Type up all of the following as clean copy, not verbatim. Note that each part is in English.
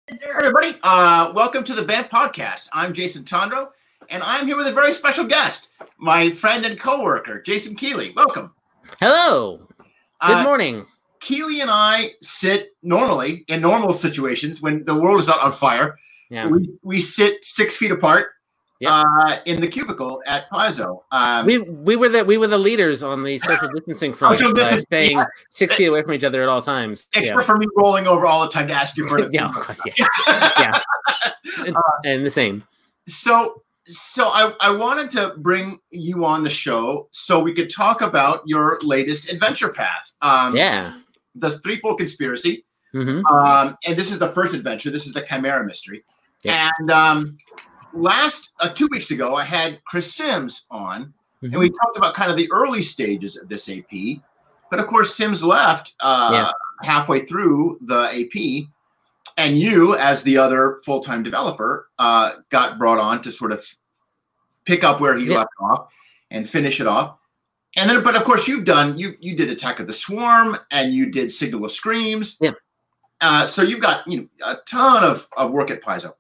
Everybody, welcome to the BAMP podcast. I'm Jason Tondro, and I'm here with a very special guest, my friend and co-worker, Jason Keeley. Welcome. Hello. Good morning. Keeley and I sit normally in normal situations when the world is not on fire. Yeah. We sit 6 feet apart. Yep. In the cubicle at Paizo. We were the leaders on the social distancing front, staying 6 feet away from each other at all times. Except for me rolling over all the time to ask you for it. Yeah, of course, yeah. And the same. So I wanted to bring you on the show so we could talk about your latest adventure path. The Threefold Conspiracy. Mm-hmm. And this is the first adventure. This is the Chimera Mystery. Yeah. And last 2 weeks ago, I had Chris Sims on, and we talked about kind of the early stages of this AP. But of course, Sims left halfway through the AP, and you, as the other full-time developer, got brought on to sort of pick up where he left off and finish it off. And then, but of course, you did Attack of the Swarm, and you did Signal of Screams. Yeah. So you've got a ton of work at Paizo.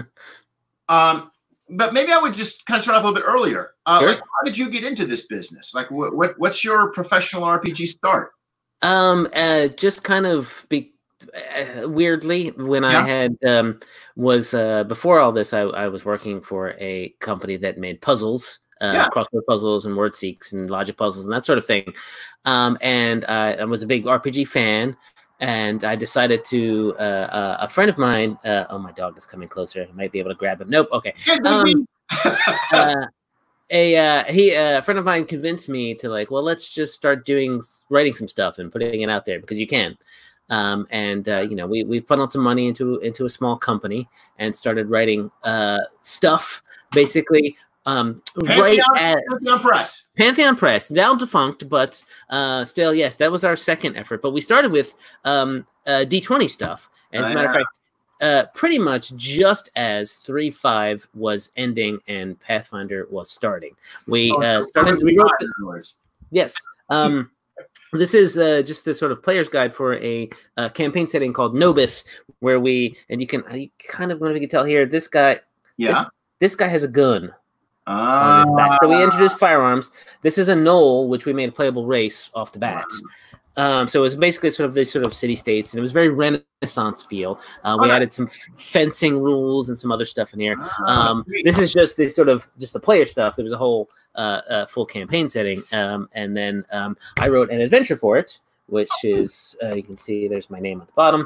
But maybe I would just kind of start off a little bit earlier. Sure. Like, how did you get into this business? Like, what's your professional RPG start? Just kind of weirdly, when I had before all this, I was working for a company that made puzzles, crossword puzzles and word seeks and logic puzzles and that sort of thing. And I was a big RPG fan. And I decided to, a friend of mine, my dog is coming closer. I might be able to grab him. Nope. Okay. A friend of mine convinced me to let's just start writing some stuff and putting it out there because you can. We funneled some money into a small company and started writing stuff basically. Pantheon Press, now defunct, but still, yes, that was our second effort. But we started with D20 stuff. As a matter of fact, pretty much just as 3.5 was ending and Pathfinder was starting. We started. We wrote yes. This is just the sort of player's guide for a campaign setting called Nobis, where you kind of want to tell here. This guy, this guy has a gun. On his back. So we introduced firearms. This is a knoll, which we made a playable race off the bat. So it was basically sort of this sort of city states, and it was very Renaissance feel. We added some fencing rules and some other stuff in here. This is just this sort of just the player stuff. There was a whole full campaign setting, and then I wrote an adventure for it, which is you can see there's my name at the bottom.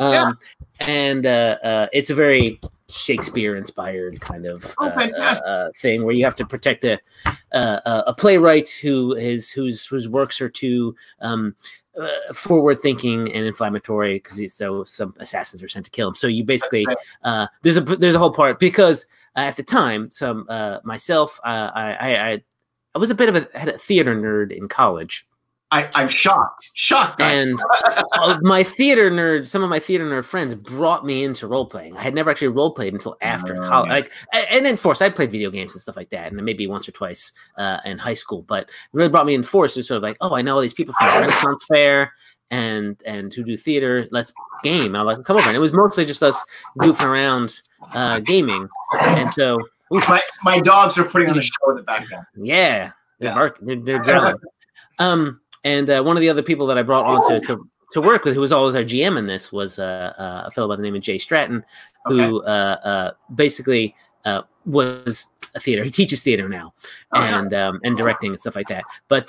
And it's a very Shakespeare-inspired kind of thing where you have to protect a playwright whose works are too forward-thinking and inflammatory because some assassins are sent to kill him. So you basically there's a whole part because at the time, myself, I was a bit of a theater nerd in college. I'm shocked. And some of my theater nerd friends brought me into role playing. I had never actually role played until after college. And then force, I played video games and stuff like that, and maybe once or twice in high school. But it really brought me in force. It's sort of I know all these people from the Renaissance Fair and who do theater. Let's game. I'm like, come over. And it was mostly just us goofing around gaming. And so my dogs are putting on a show in the background. Yeah, they're growling. And one of the other people that I brought on to work with, who was always our GM in this, was a fellow by the name of Jay Stratton, who basically was a theater. He teaches theater now, and directing and stuff like that. But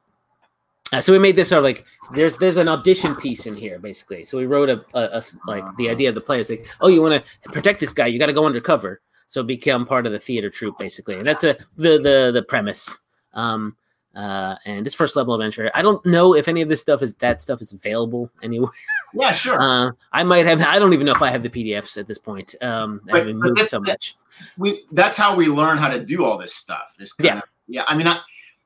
so we made this sort of there's an audition piece in here basically. So we wrote the idea of the play is you want to protect this guy, you got to go undercover, so become part of the theater troupe basically, and that's the premise. And this first level adventure, I don't know if any of this stuff is available anywhere. Yeah, sure. I might have. I don't even know if I have the PDFs at this point. I've moved so much. That's how we learn how to do all this stuff. I mean,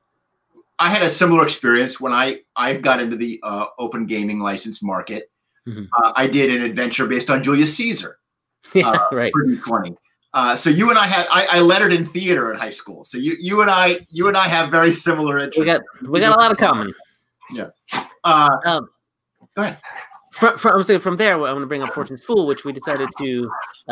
I had a similar experience when I got into the open gaming license market. Mm-hmm. I did an adventure based on Julius Caesar. Right. For D20. So you and I lettered in theater in high school. So you and I have very similar interests. We got a lot of common. Yeah. Go ahead. from there, I want to bring up Fortune's Fool, which we decided to.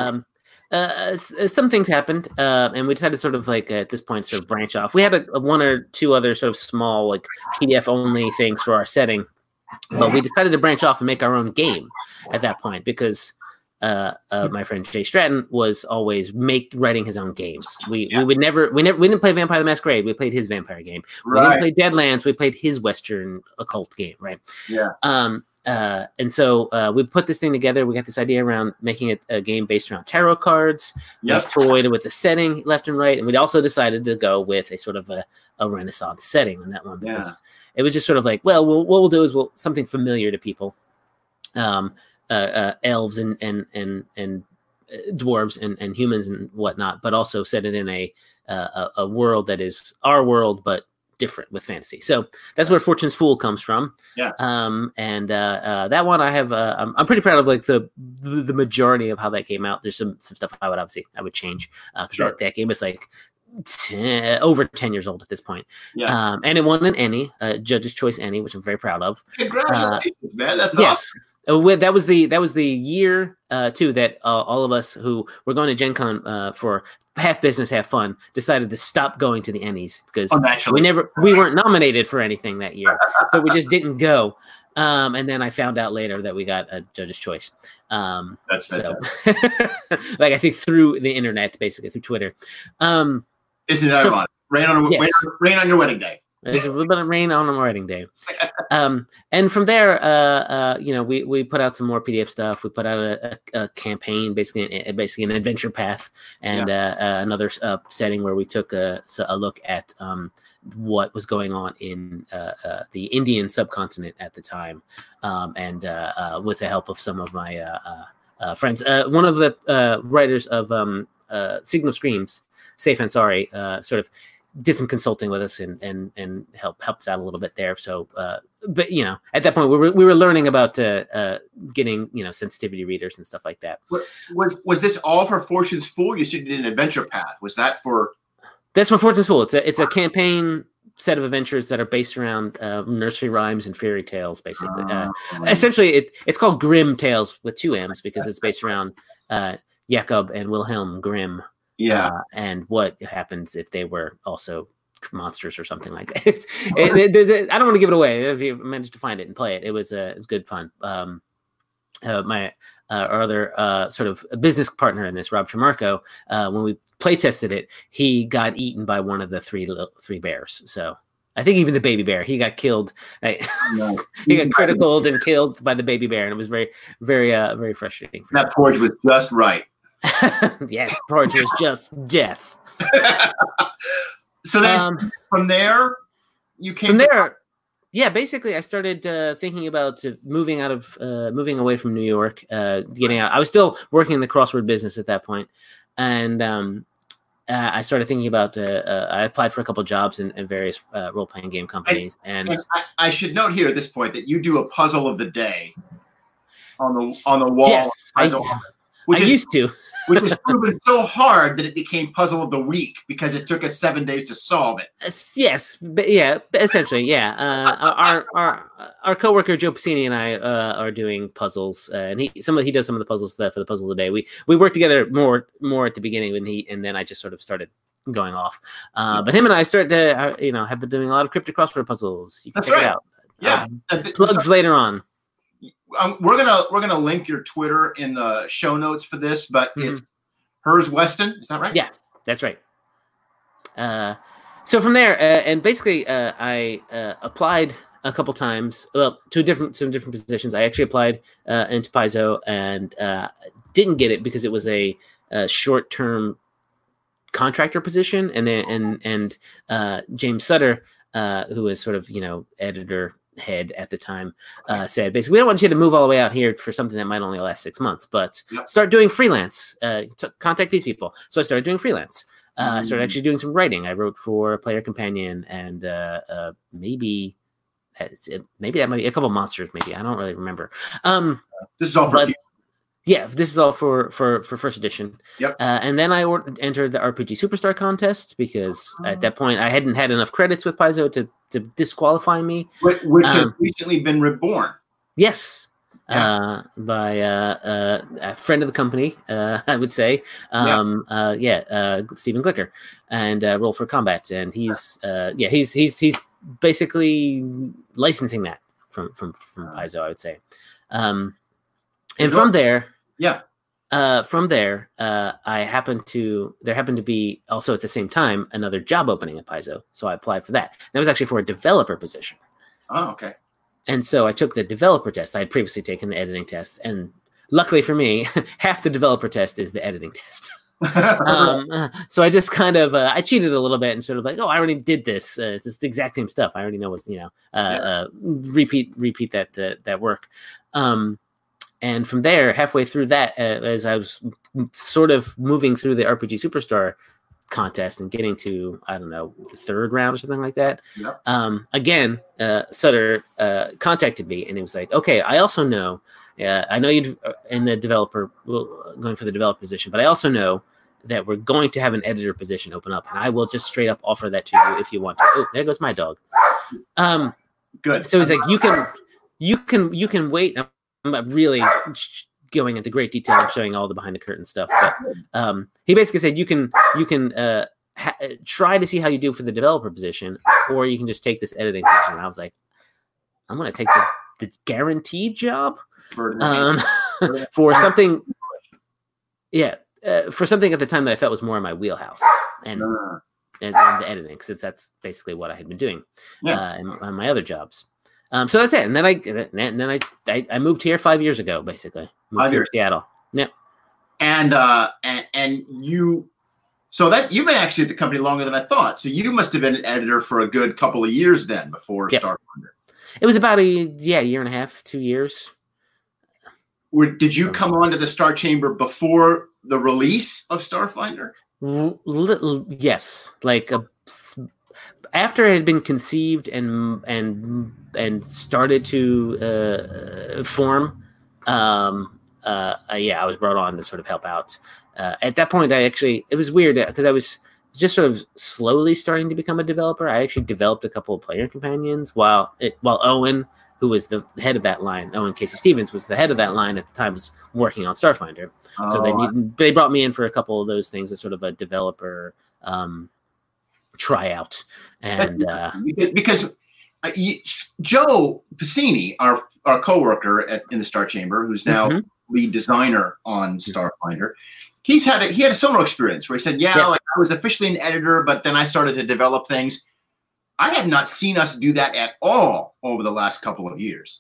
Some things happened, and we decided sort of like at this point sort of branch off. We had a one or two other sort of small like PDF only things for our setting, but we decided to branch off and make our own game at that point because my friend Jay Stratton was always writing his own games. We didn't play Vampire the Masquerade. We played his vampire game. We didn't play Deadlands. We played his Western occult game. Right. Yeah. And so we put this thing together. We got this idea around making a game based around tarot cards. Yep. We toyed with the setting left and right, and we also decided to go with a sort of a Renaissance setting on that one because it was just sort of like, well, what we'll do is something familiar to people. Elves and dwarves and humans and whatnot, but also set it in a world that is our world, but different with fantasy. So that's where Fortune's Fool comes from. Yeah. And that one I have, I'm pretty proud of like the majority of how that came out. There's some stuff I would change because that game is like over 10 years old at this point. Yeah. And it won an Emmy, Judge's Choice Emmy, which I'm very proud of. Congratulations, man. That's yes. awesome. That was the year too that all of us who were going to Gen Con for half business, half fun decided to stop going to the Emmys because we weren't nominated for anything that year, so we just didn't go. And then I found out later that we got a Judge's Choice. That's fantastic. So, like I think through the internet, basically through Twitter. Isn't it ironic? Rain on your wedding day. There's a little bit of rain on a wedding day. And from there, we put out some more PDF stuff. We put out a campaign, basically an adventure path, and another setting where we took a look at what was going on in the Indian subcontinent at the time, and with the help of some of my friends. One of the writers of Signal Screams, Saif Ansari, sort of did some consulting with us and helps out a little bit there. So, but at that point we were learning about getting sensitivity readers and stuff like that. Was this all for Fortune's Fool? You said you did an adventure path. Was that for? That's for Fortune's Fool. It's a campaign set of adventures that are based around nursery rhymes and fairy tales, basically. Essentially, it's called Grimm Tales with 2 M's because it's based around Jakob and Wilhelm Grimm. Yeah, and what happens if they were also monsters or something like that. I don't want to give it away. If you managed to find it and play it, it was good fun. My our other sort of business partner in this, Rob Tremarco, when we play tested it, he got eaten by one of the three bears. So I think even the baby bear, he got killed. He got criticaled and killed by the baby bear, and it was very, very, very frustrating. That porridge was just right. Yes, porridge was just death. So then from there, you came from there. Yeah, basically, I started thinking about moving away from New York, getting out. I was still working in the crossword business at that point, and I started thinking about. I applied for a couple of jobs in various role-playing game companies, and I should note here at this point that you do a puzzle of the day on the wall. Yes, I used to. Which was proven so hard that it became puzzle of the week because it took us 7 days to solve it. Yes, yeah, essentially, yeah. Our coworker Joe Piscini and I are doing puzzles, and he does some of the puzzles for the puzzle of the day. We worked together more at the beginning, and then I just sort of started going off. But him and I started to have been doing a lot of cryptic crossword puzzles. You can check it out. Yeah, plugs later on. We're gonna link your Twitter in the show notes for this, but it's Hers Weston. Is that right? Yeah, that's right. So from there, and basically, I applied a couple times. Well, to some different positions. I actually applied into Paizo and didn't get it because it was a short-term contractor position, and then James Sutter, who was sort of editor head at the time, said basically, we don't want you to move all the way out here for something that might only last 6 months, but start doing freelance. Contact these people. So I started doing freelance. I started actually doing some writing. I wrote for Player Companion and maybe that might be a couple monsters. Maybe I don't really remember. This is all for yeah, this is all for first edition. Yep. And then I entered the RPG Superstar contest because at that point I hadn't had enough credits with Paizo to disqualify me. Which has recently been reborn. Yes. by a friend of the company, I would say. Stephen Glicker, and Roll for Combat, and he's basically licensing that from Paizo, I would say. And from there, there happened to be also at the same time another job opening at Paizo, so I applied for that. That was actually for a developer position. Oh, okay. And so I took the developer test. I had previously taken the editing test, and luckily for me, half the developer test is the editing test. So I just kind of I cheated a little bit and sort of like, I already did this. It's the exact same stuff. I already know what's repeat that work. And from there, halfway through that, as I was sort of moving through the RPG Superstar contest and getting to, I don't know, the third round or something like that. Yep. Again, Sutter contacted me and he was like, okay, I also know, I know you're in the developer, going for the developer position, but I also know that we're going to have an editor position open up, and I will just straight up offer that to you if you want to. Oh, there goes my dog. Good. So he's like, you can wait. I'm really going into great detail and showing all the behind the curtain stuff, but he basically said you can try to see how you do for the developer position, or you can just take this editing position. And I was like, I'm going to take the guaranteed job for something. Yeah, for something at the time that I felt was more in my wheelhouse and the editing, because that's basically what I had been doing in my other jobs. So that's it. And then I moved here 5 years ago, basically. Moved here to Seattle. Yeah. And you, so that you've been actually at the company longer than I thought. So you must have been an editor for a good couple of years then before Starfinder. It was about a year and a half, 2 years. Did you come onto the Star Chamber before the release of Starfinder? Yes, like after it had been conceived and started to form. I was brought on to sort of help out. At that point, it was weird because I was just sort of slowly starting to become a developer. I actually developed a couple of player companions while Owen, who was the head of that line, Owen Casey Stevens was the head of that line at the time, was working on Starfinder. So they brought me in for a couple of those things as sort of a developer tryout. And because Joe Piscini, our coworker in the Star Chamber, who's now lead designer on Starfinder, he had a similar experience where he said, like I was officially an editor, but then I started to develop things. I have not seen us do that at all over the last couple of years.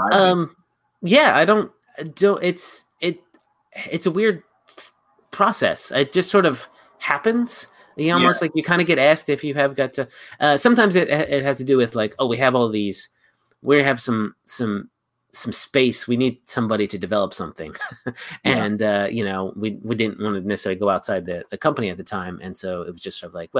It's a weird process. It just sort of happens. You almost like you kind of get asked if you have got to. Sometimes it has to do with like, we have all these. We have some space. We need somebody to develop something, and we didn't want to necessarily go outside the company at the time, and so it was just sort of like,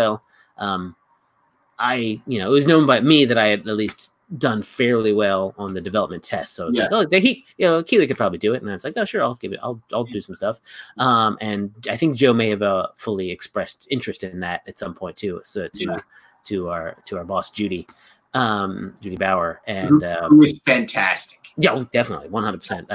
it was known by me that I had at least done fairly well on the development test. So it's like, Keeley could probably do it. And I was like, oh, sure, I'll do some stuff. And I think Joe may have fully expressed interest in that at some point too. So to our boss, Judy Bauer. And who is fantastic. Yeah, definitely. 100%.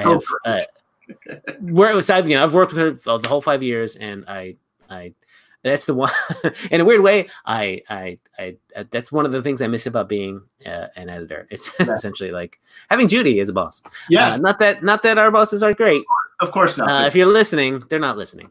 I've worked with her the whole 5 years, and I that's the one. In a weird way, I that's one of the things I miss about being an editor. It's essentially like having Judy as a boss. Yes. Not that our bosses aren't great. Of course not. If you're listening, they're not listening.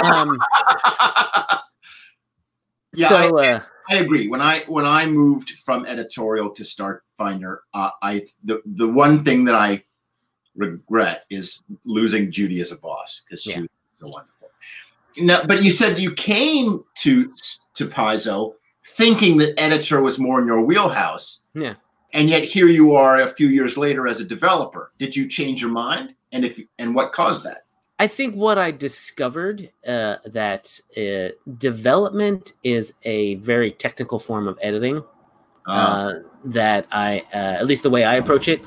I agree. When I moved from editorial to Starfinder, the one thing that I regret is losing Judy as a boss, because she was so wonderful. No, but you said you came to Paizo thinking that editor was more in your wheelhouse. Yeah. And yet here you are a few years later as a developer. Did you change your mind? And what caused that? I think what I discovered that development is a very technical form of editing that I, at least the way I approach it,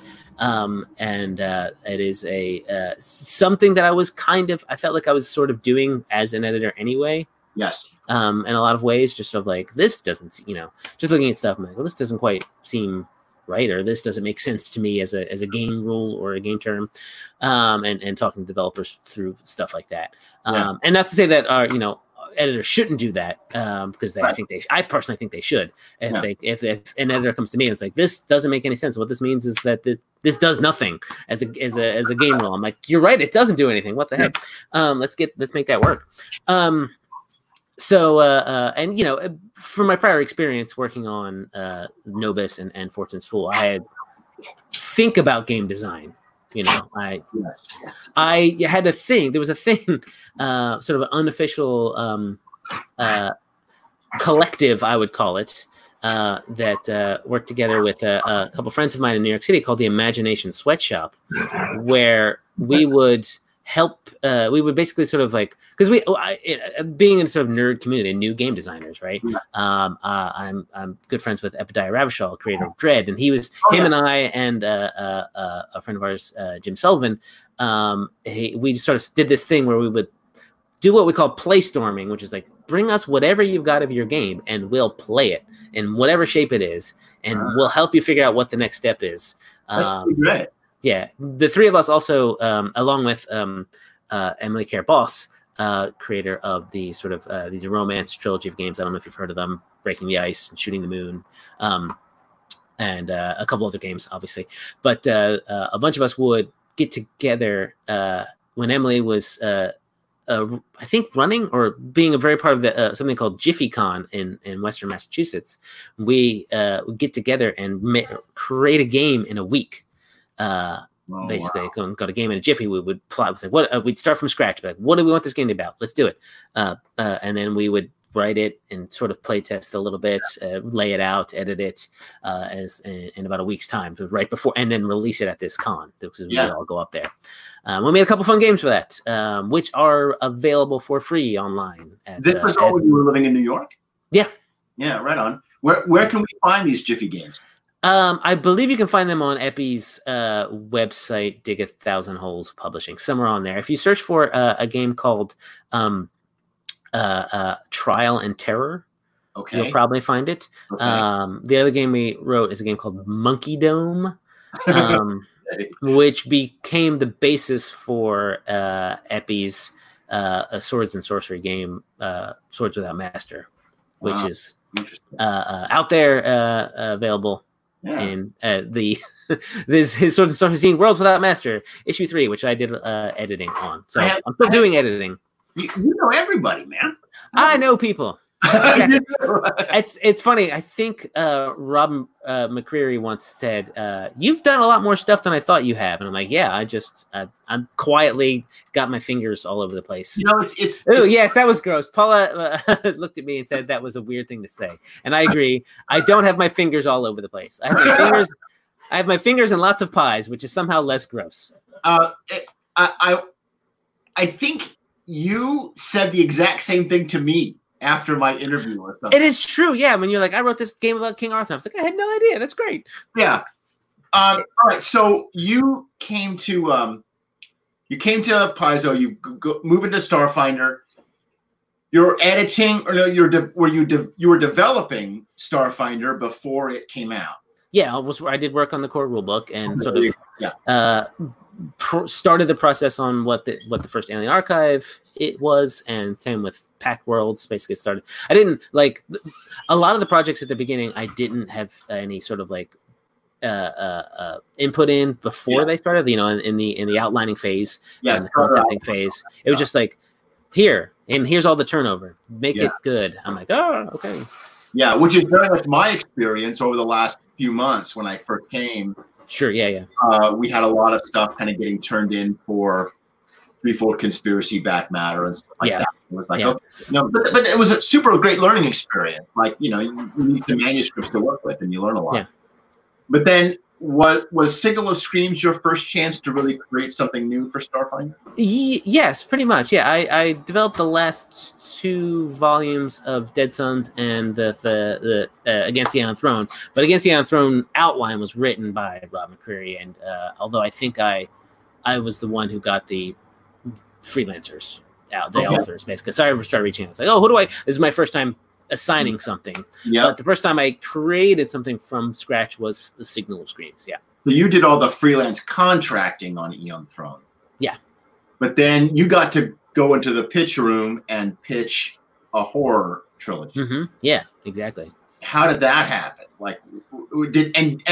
it is something that I felt like I was sort of doing as an editor anyway. Yes. In a lot of ways, just sort of like, this doesn't, just looking at stuff, I'm like, well, this doesn't quite seem right, or this doesn't make sense to me as a game rule or a game term, and talking to developers through stuff like that. And not to say that our editors shouldn't do that, because I personally think they should. If an editor comes to me and it's like, this doesn't make any sense, what this means is that this does nothing as a game rule. I'm like, you're right, it doesn't do anything. What the heck? Let's make that work. From my prior experience working on Nobis and Fortune's Fool, I had think about game design. I had a thing. There was a thing, sort of an unofficial collective, I would call it, that worked together with a couple friends of mine in New York City called the Imagination Sweatshop, where we would help. We would basically sort of like, because being in a sort of nerd community, new game designers, right? I'm good friends with Epidiah Ravachol, creator of Dread, and him and I and a friend of ours, Jim Sullivan. We just sort of did this thing where we would do what we call play storming, which is like, bring us whatever you've got of your game, and we'll play it in whatever shape it is, and we'll help you figure out what the next step is. That's pretty great. Yeah, the three of us also, along with Emily Care Boss, creator of the sort of these romance trilogy of games. I don't know if you've heard of them: Breaking the Ice and Shooting the Moon, and a couple other games, obviously. But a bunch of us would get together when Emily was, I think, running or being a very part of something called JiffyCon in Western Massachusetts. We would get together and create a game in a week. Basically, got a game in a jiffy. We would plot. We'd say, we'd start from scratch. Like, what do we want this game to be about? Let's do it. And then we would write it and sort of play test a little bit, lay it out, edit it in about a week's time, so right before, and then release it at this con, because we all go up there. We made a couple fun games for that, which are available for free online. This was all when you were living in New York? Yeah. Yeah, right on. Where can we find these Jiffy games? I believe you can find them on Epi's website, Dig a Thousand Holes Publishing, somewhere on there. If you search for a game called Trial and Terror, you'll probably find it. Okay. The other game we wrote is a game called Monkey Dome, which became the basis for Epi's Swords and Sorcery game, Swords Without Master, which is out there, available. Yeah. And this his Swords and Sorcery scene, Worlds Without Master, issue 3, which I did editing on. So I'm still doing editing. You know everybody, man. I know people. Yeah. It's funny. I think Rob McCreary once said, "You've done a lot more stuff than I thought you have," and I'm like, "Yeah, I'm quietly got my fingers all over the place." It's yes, that was gross. Paula looked at me and said that was a weird thing to say, and I agree. I don't have my fingers all over the place. I have my fingers in lots of pies, which is somehow less gross. I think you said the exact same thing to me after my interview or something. It is true, yeah. When you're like, I wrote this game about King Arthur, I was like, I had no idea. That's great. Yeah. All right. So you came to Paizo. You move into Starfinder. You're editing, or no? You were developing Starfinder before it came out. Yeah, I did work on the core rulebook and sort of started the process on what the first Alien Archive it was, and same with Pack Worlds. Basically, started. I didn't like a lot of the projects at the beginning. I didn't have any sort of like input in before they started. In the outlining phase, and the concepting phase. It was just like here's all the turnover. Make it good. I'm like, oh, okay. Yeah, which is very much my experience over the last few months when I first came. Sure, yeah. We had a lot of stuff kind of getting turned in for Threefold Conspiracy back matter and stuff like that. It was like, but it was a super great learning experience. Like, you need some manuscripts to work with and you learn a lot. Yeah. But then was Signal of Screams your first chance to really create something new for Starfinder? Yes, pretty much. Yeah, I developed the last 2 volumes of Dead Sons and the Against the Iron Throne. But Against the Iron Throne outline was written by Rob McCreary, and although I think I was the one who got the freelancers out, the authors basically. So I started reaching out. It's like, oh, who do I? This is my first time assigning something. Yeah. But the first time I created something from scratch was the Signal of Screams. Yeah. So you did all the freelance contracting on Aeon Throne. Yeah. But then you got to go into the pitch room and pitch a horror trilogy. Mm-hmm. Yeah, exactly. How did that happen? Like, did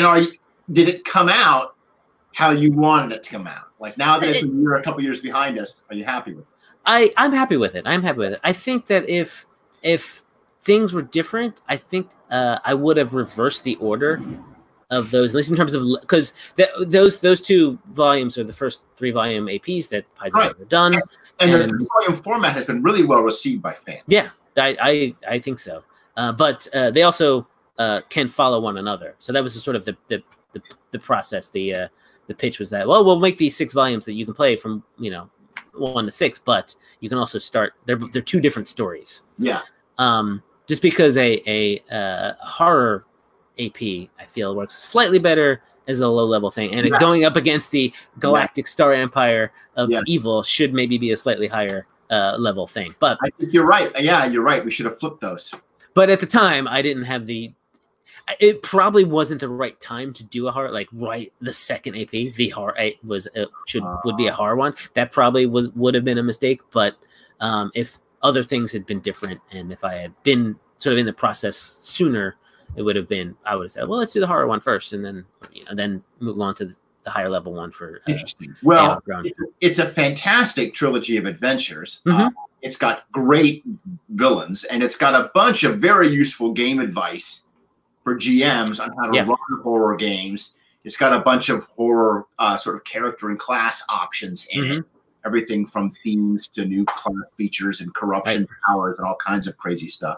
it come out how you wanted it to come out? Like now that it's a couple years behind us, are you happy with it? I'm happy with it. I think that if things were different, I think I would have reversed the order of those, at least in terms of, because those 2 volumes are the first 3-volume APs that Paizo have ever done. And the volume format has been really well received by fans. Yeah, I think so. But they also can follow one another. So that was sort of the process. The pitch was that, well, we'll make these 6 volumes that you can play from 1 to 6, but you can also start. They're 2 different stories. Yeah. Just because a horror AP, I feel, works slightly better as a low-level thing, and going up against the Galactic Star Empire of Evil should maybe be a slightly higher level thing. But I think you're right. Yeah, you're right. We should have flipped those. But at the time, I didn't have it probably wasn't the right time to do a horror, like the second AP. The horror would be a horror one. That probably would have been a mistake. But if other things had been different, and if I had been sort of in the process sooner, it would have been. I would have said, well, let's do the horror one first, and then move on to the higher level one for. Interesting. Well, it's a fantastic trilogy of adventures. Mm-hmm. It's got great villains, and it's got a bunch of very useful game advice for GMs on how to run horror games. It's got a bunch of horror sort of character and class options in it. Everything from themes to new class features and corruption powers and all kinds of crazy stuff.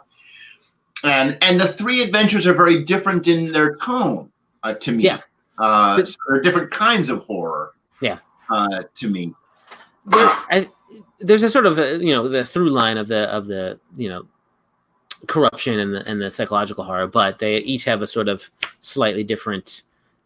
And the 3 adventures are very different in their tone to me. Yeah. They're different kinds of horror. Yeah. To me. There's a sort of the through line of the corruption and the psychological horror, but they each have a sort of slightly different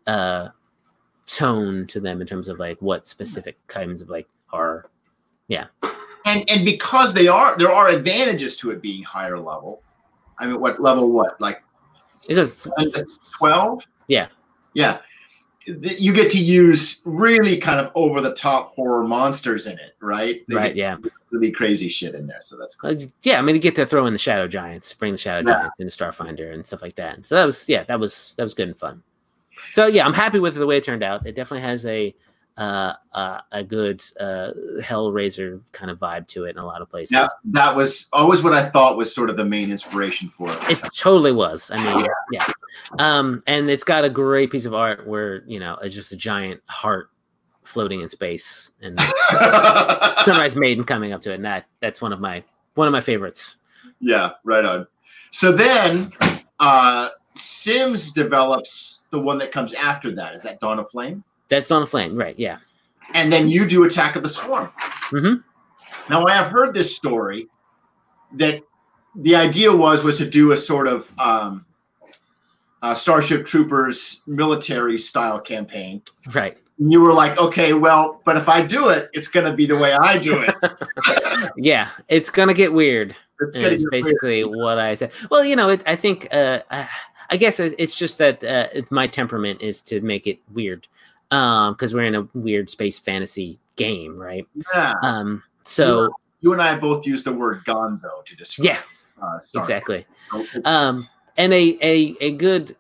tone to them in terms of like what specific kinds of like horror. Yeah. And because there are advantages to it being higher level. I mean, what level? What, like it is 12? Yeah. Yeah. You get to use really kind of over the top horror monsters in it, right? Yeah. Really crazy shit in there. So that's cool. Yeah. I mean, you get to throw in the Shadow Giants, bring the Shadow Giants into Starfinder and stuff like that. And so that was good and fun. So yeah, I'm happy with the way it turned out. It definitely has a good Hellraiser kind of vibe to it in a lot of places. Yeah, that was always what I thought was sort of the main inspiration for it. It totally was. I mean, yeah. And it's got a great piece of art where it's just a giant heart floating in space and Sunrise Maiden coming up to it, and that's one of my favorites. Yeah, right on. So then, Sims develops the one that comes after that. Is that Dawn of Flame? That's Dawn of Flame, right? Yeah. And then you do Attack of the Swarm. Mm-hmm. Now, I have heard this story that the idea was to do a sort of Starship Troopers military style campaign. Right. And you were like, okay, well, but if I do it, it's going to be the way I do it. Yeah, it's going to get weird. It's basically weird. What I said. Well, I think, I guess it's just that my temperament is to make it weird. Because we're in a weird space fantasy game, right? Yeah. So you and I both use the word gonzo to describe. Yeah. Exactly. And a good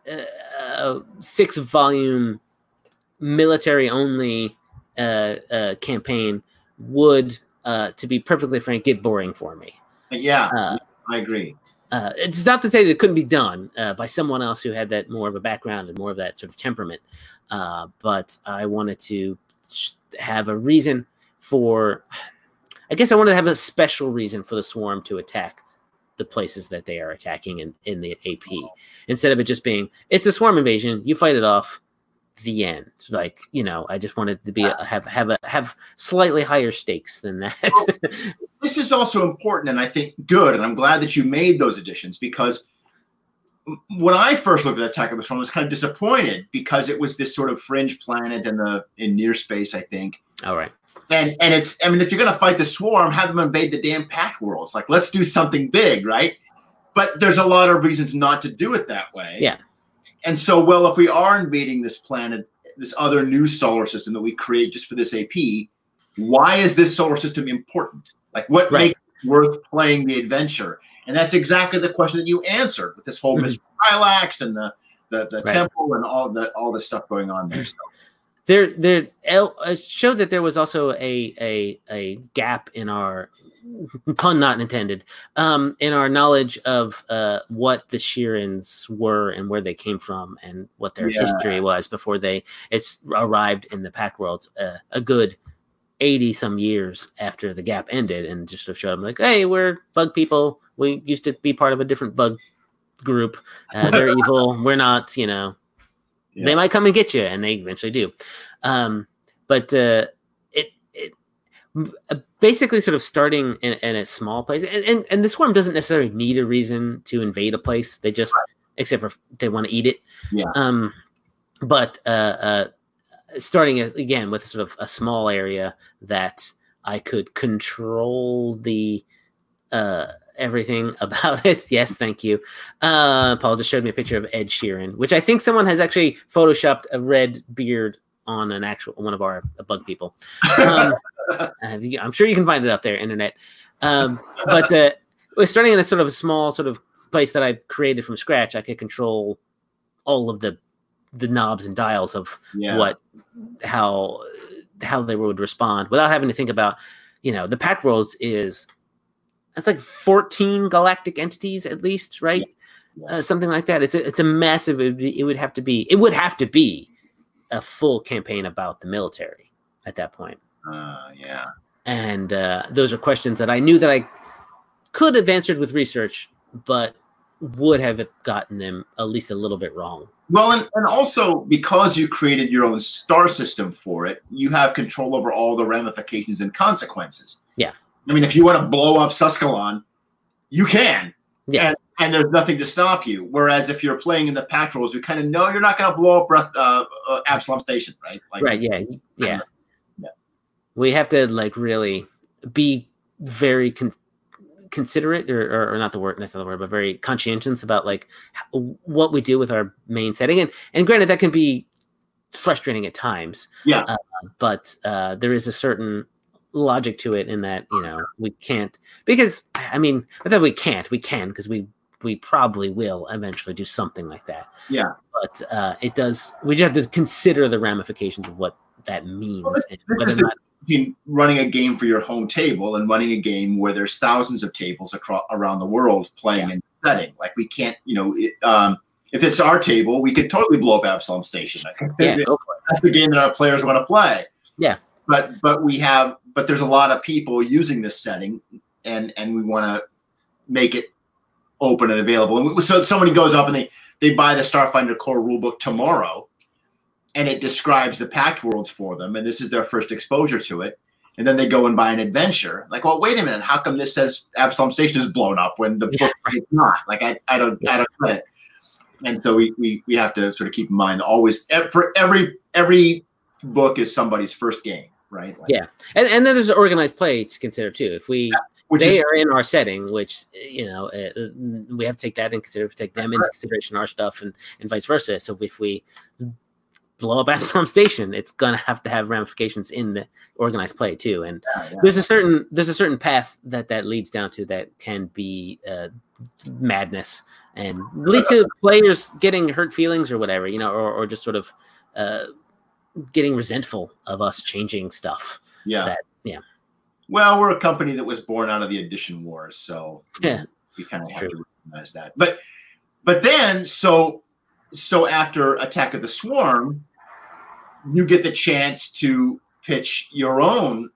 6-volume military only campaign would, to be perfectly frank, get boring for me. Yeah, I agree. It's not to say that it couldn't be done by someone else who had that more of a background and more of that sort of temperament. But I wanted to have a reason for, I guess I wanted to have a special reason for the Swarm to attack the places that they are attacking in the AP. Instead of it just being, it's a Swarm invasion, you fight it off, the end. Like, I just wanted to be have slightly higher stakes than that. Well, this is also important and I think good, and I'm glad that you made those additions, because when I first looked at Attack of the Swarm, I was kind of disappointed because it was this sort of fringe planet in near space, I think. All right. And it's, I mean, if you're going to fight the Swarm, have them invade the damn Pact worlds. Like, let's do something big, right? but there's a lot of reasons not to do it that way. Yeah. And so, well, if we are invading this planet, this other new solar system that we create just for this AP, why is this solar system important? Like, what makes it worth playing the adventure? And that's exactly the question that you answered with this whole Mr. Hylax and the temple and all the stuff going on there. So. There showed that there was also a gap in our, pun not intended, in our knowledge of what the Shirins were and where they came from and what their history was before it's arrived in the Pact Worlds a good 80 some years after the gap ended, and just sort of showed them like, hey, we're bug people. We used to be part of a different bug group. They're evil. We're not, They might come and get you, and they eventually do. But it basically sort of starting in a small place, and the Swarm doesn't necessarily need a reason to invade a place. They just, except for they want to eat it. Yeah. But starting again with sort of a small area that I could control the everything about it. Yes, thank you. Paul just showed me a picture of Ed Sheeran, which I think someone has actually photoshopped a red beard on one of our bug people. I'm sure you can find it out there, internet. But we're starting in a sort of a small sort of place that I created from scratch. I could control all of the knobs and dials of how they would respond without having to think about, the Pact Worlds it's like 14 galactic entities at least, right? Yes. Something like that. It's a massive. It would have to be a full campaign about the military at that point. Yeah. And those are questions that I knew that I could have answered with research, but would have gotten them at least a little bit wrong. Well, and also because you created your own star system for it, you have control over all the ramifications and consequences. Yeah. I mean, if you want to blow up Suskalon, you can. Yeah. And there's nothing to stop you. Whereas if you're playing in the Pact Worlds, you kind of know you're not going to blow up Absalom Station, right? Right, yeah. Yeah. We have to, really be very considerate, or not the word, that's not the word, but very conscientious about, what we do with our main setting. And granted, that can be frustrating at times. Yeah. But there is a certain logic to it in that, we can't, because I thought we can because we probably will eventually do something like that. Yeah. But we just have to consider the ramifications of what that means. And whether or not running a game for your home table and running a game where there's thousands of tables around the world playing in the setting. Like, we can't, if it's our table, we could totally blow up Absalom Station. That's the game that our players want to play. Yeah. But there's a lot of people using this setting, and we want to make it open and available. And so somebody goes up and they buy the Starfinder Core rulebook tomorrow, and it describes the Pact Worlds for them, and this is their first exposure to it. And then they go and buy an adventure. Like, well, wait a minute, how come this says Absalom Station is blown up when the book is not? Like, I don't get it. And so we have to sort of keep in mind always, for every book is somebody's first game, right? Yeah, and then there's organized play to consider too. If they are in our setting, which we have to take that in consideration, take them into consideration, our stuff, and vice versa. So if we blow up Absalom Station, it's gonna have to have ramifications in the organized play too. And there's a certain path that leads down to that can be madness and lead to players getting hurt feelings or whatever, or just sort of getting resentful of us changing stuff. Yeah. Well, we're a company that was born out of the Edition Wars, so we kind of have to recognize that. But then, so after Attack of the Swarm, you get the chance to pitch your own.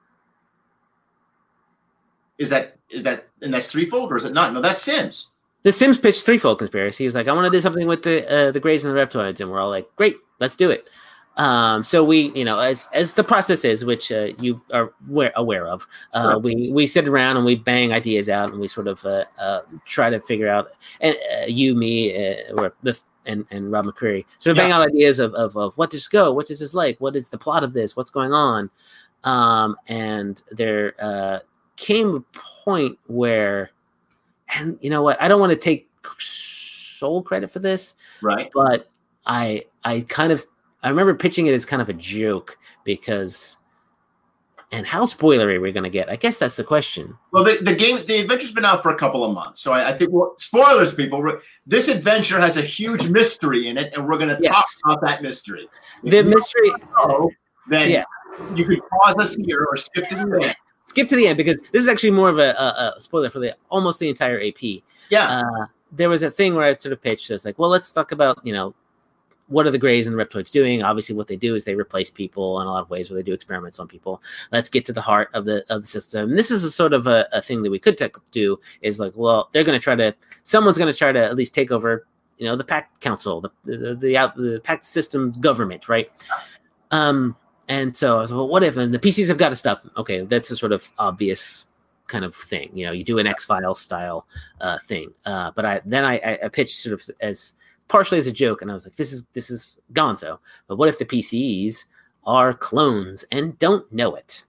Is that and that's threefold, or is it not? No, that's Sims. The Sims pitched threefold conspiracy. He's like, I want to do something with the Greys and the Reptoids, and we're all like, great, let's do it. So we, as the process is, which you are aware of, we sit around and we bang ideas out, and we sort of try to figure out, and you, me, and Rob McCreary sort of bang out ideas of what does go, what does this like, what is the plot of this, what's going on, and there came a point where And you know what? I don't want to take sole credit for this, right? But I remember pitching it as kind of a joke because. And how spoilery we're going to get? I guess that's the question. Well, the adventure's been out for a couple of months, so I think spoilers, people. This adventure has a huge mystery in it, and we're going to talk about that mystery. The mystery. Then you could pause us here or skip to the end. Skip to the end because this is actually more of a spoiler for almost the entire AP. Yeah. There was a thing where I sort of pitched. So it's like, well, let's talk about what are the Greys and the Reptoids doing? Obviously, what they do is they replace people in a lot of ways where they do experiments on people. Let's get to the heart of the system. And this is a sort of a thing that we could do is like, well, they're going to someone's going to try to at least take over, the Pact Council, the Pact system government, right? And so I was like, well, what if? And the PCs have got to stop. Okay, that's a sort of obvious kind of thing. You do an X-Files style thing. But I pitched sort of as partially as a joke, and I was like, this is gonzo. But what if the PCs are clones and don't know it?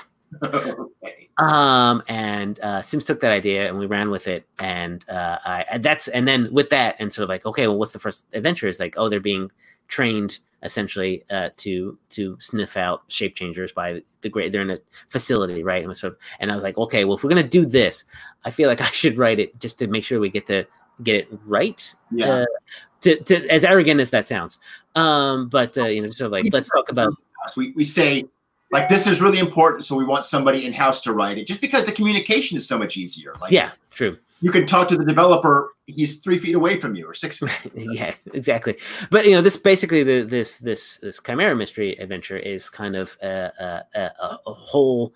Okay. And Sims took that idea and we ran with it, and then with that, and sort of like, okay, well, what's the first adventure? Is like, oh, they're being trained essentially to sniff out shape changers by the Grey. They're in a facility, right? And I was like, okay, well, if we're gonna do this, I feel like I should write it just to make sure we get it right. Yeah. To as arrogant as that sounds, but sort of like, let's talk about. We say like this is really important, so we want somebody in house to write it, just because the communication is so much easier. Like, yeah, true. You can talk to the developer; he's 3 feet away from you or 6 feet. Yeah, exactly. But this basically this Chimera mystery adventure is kind of a whole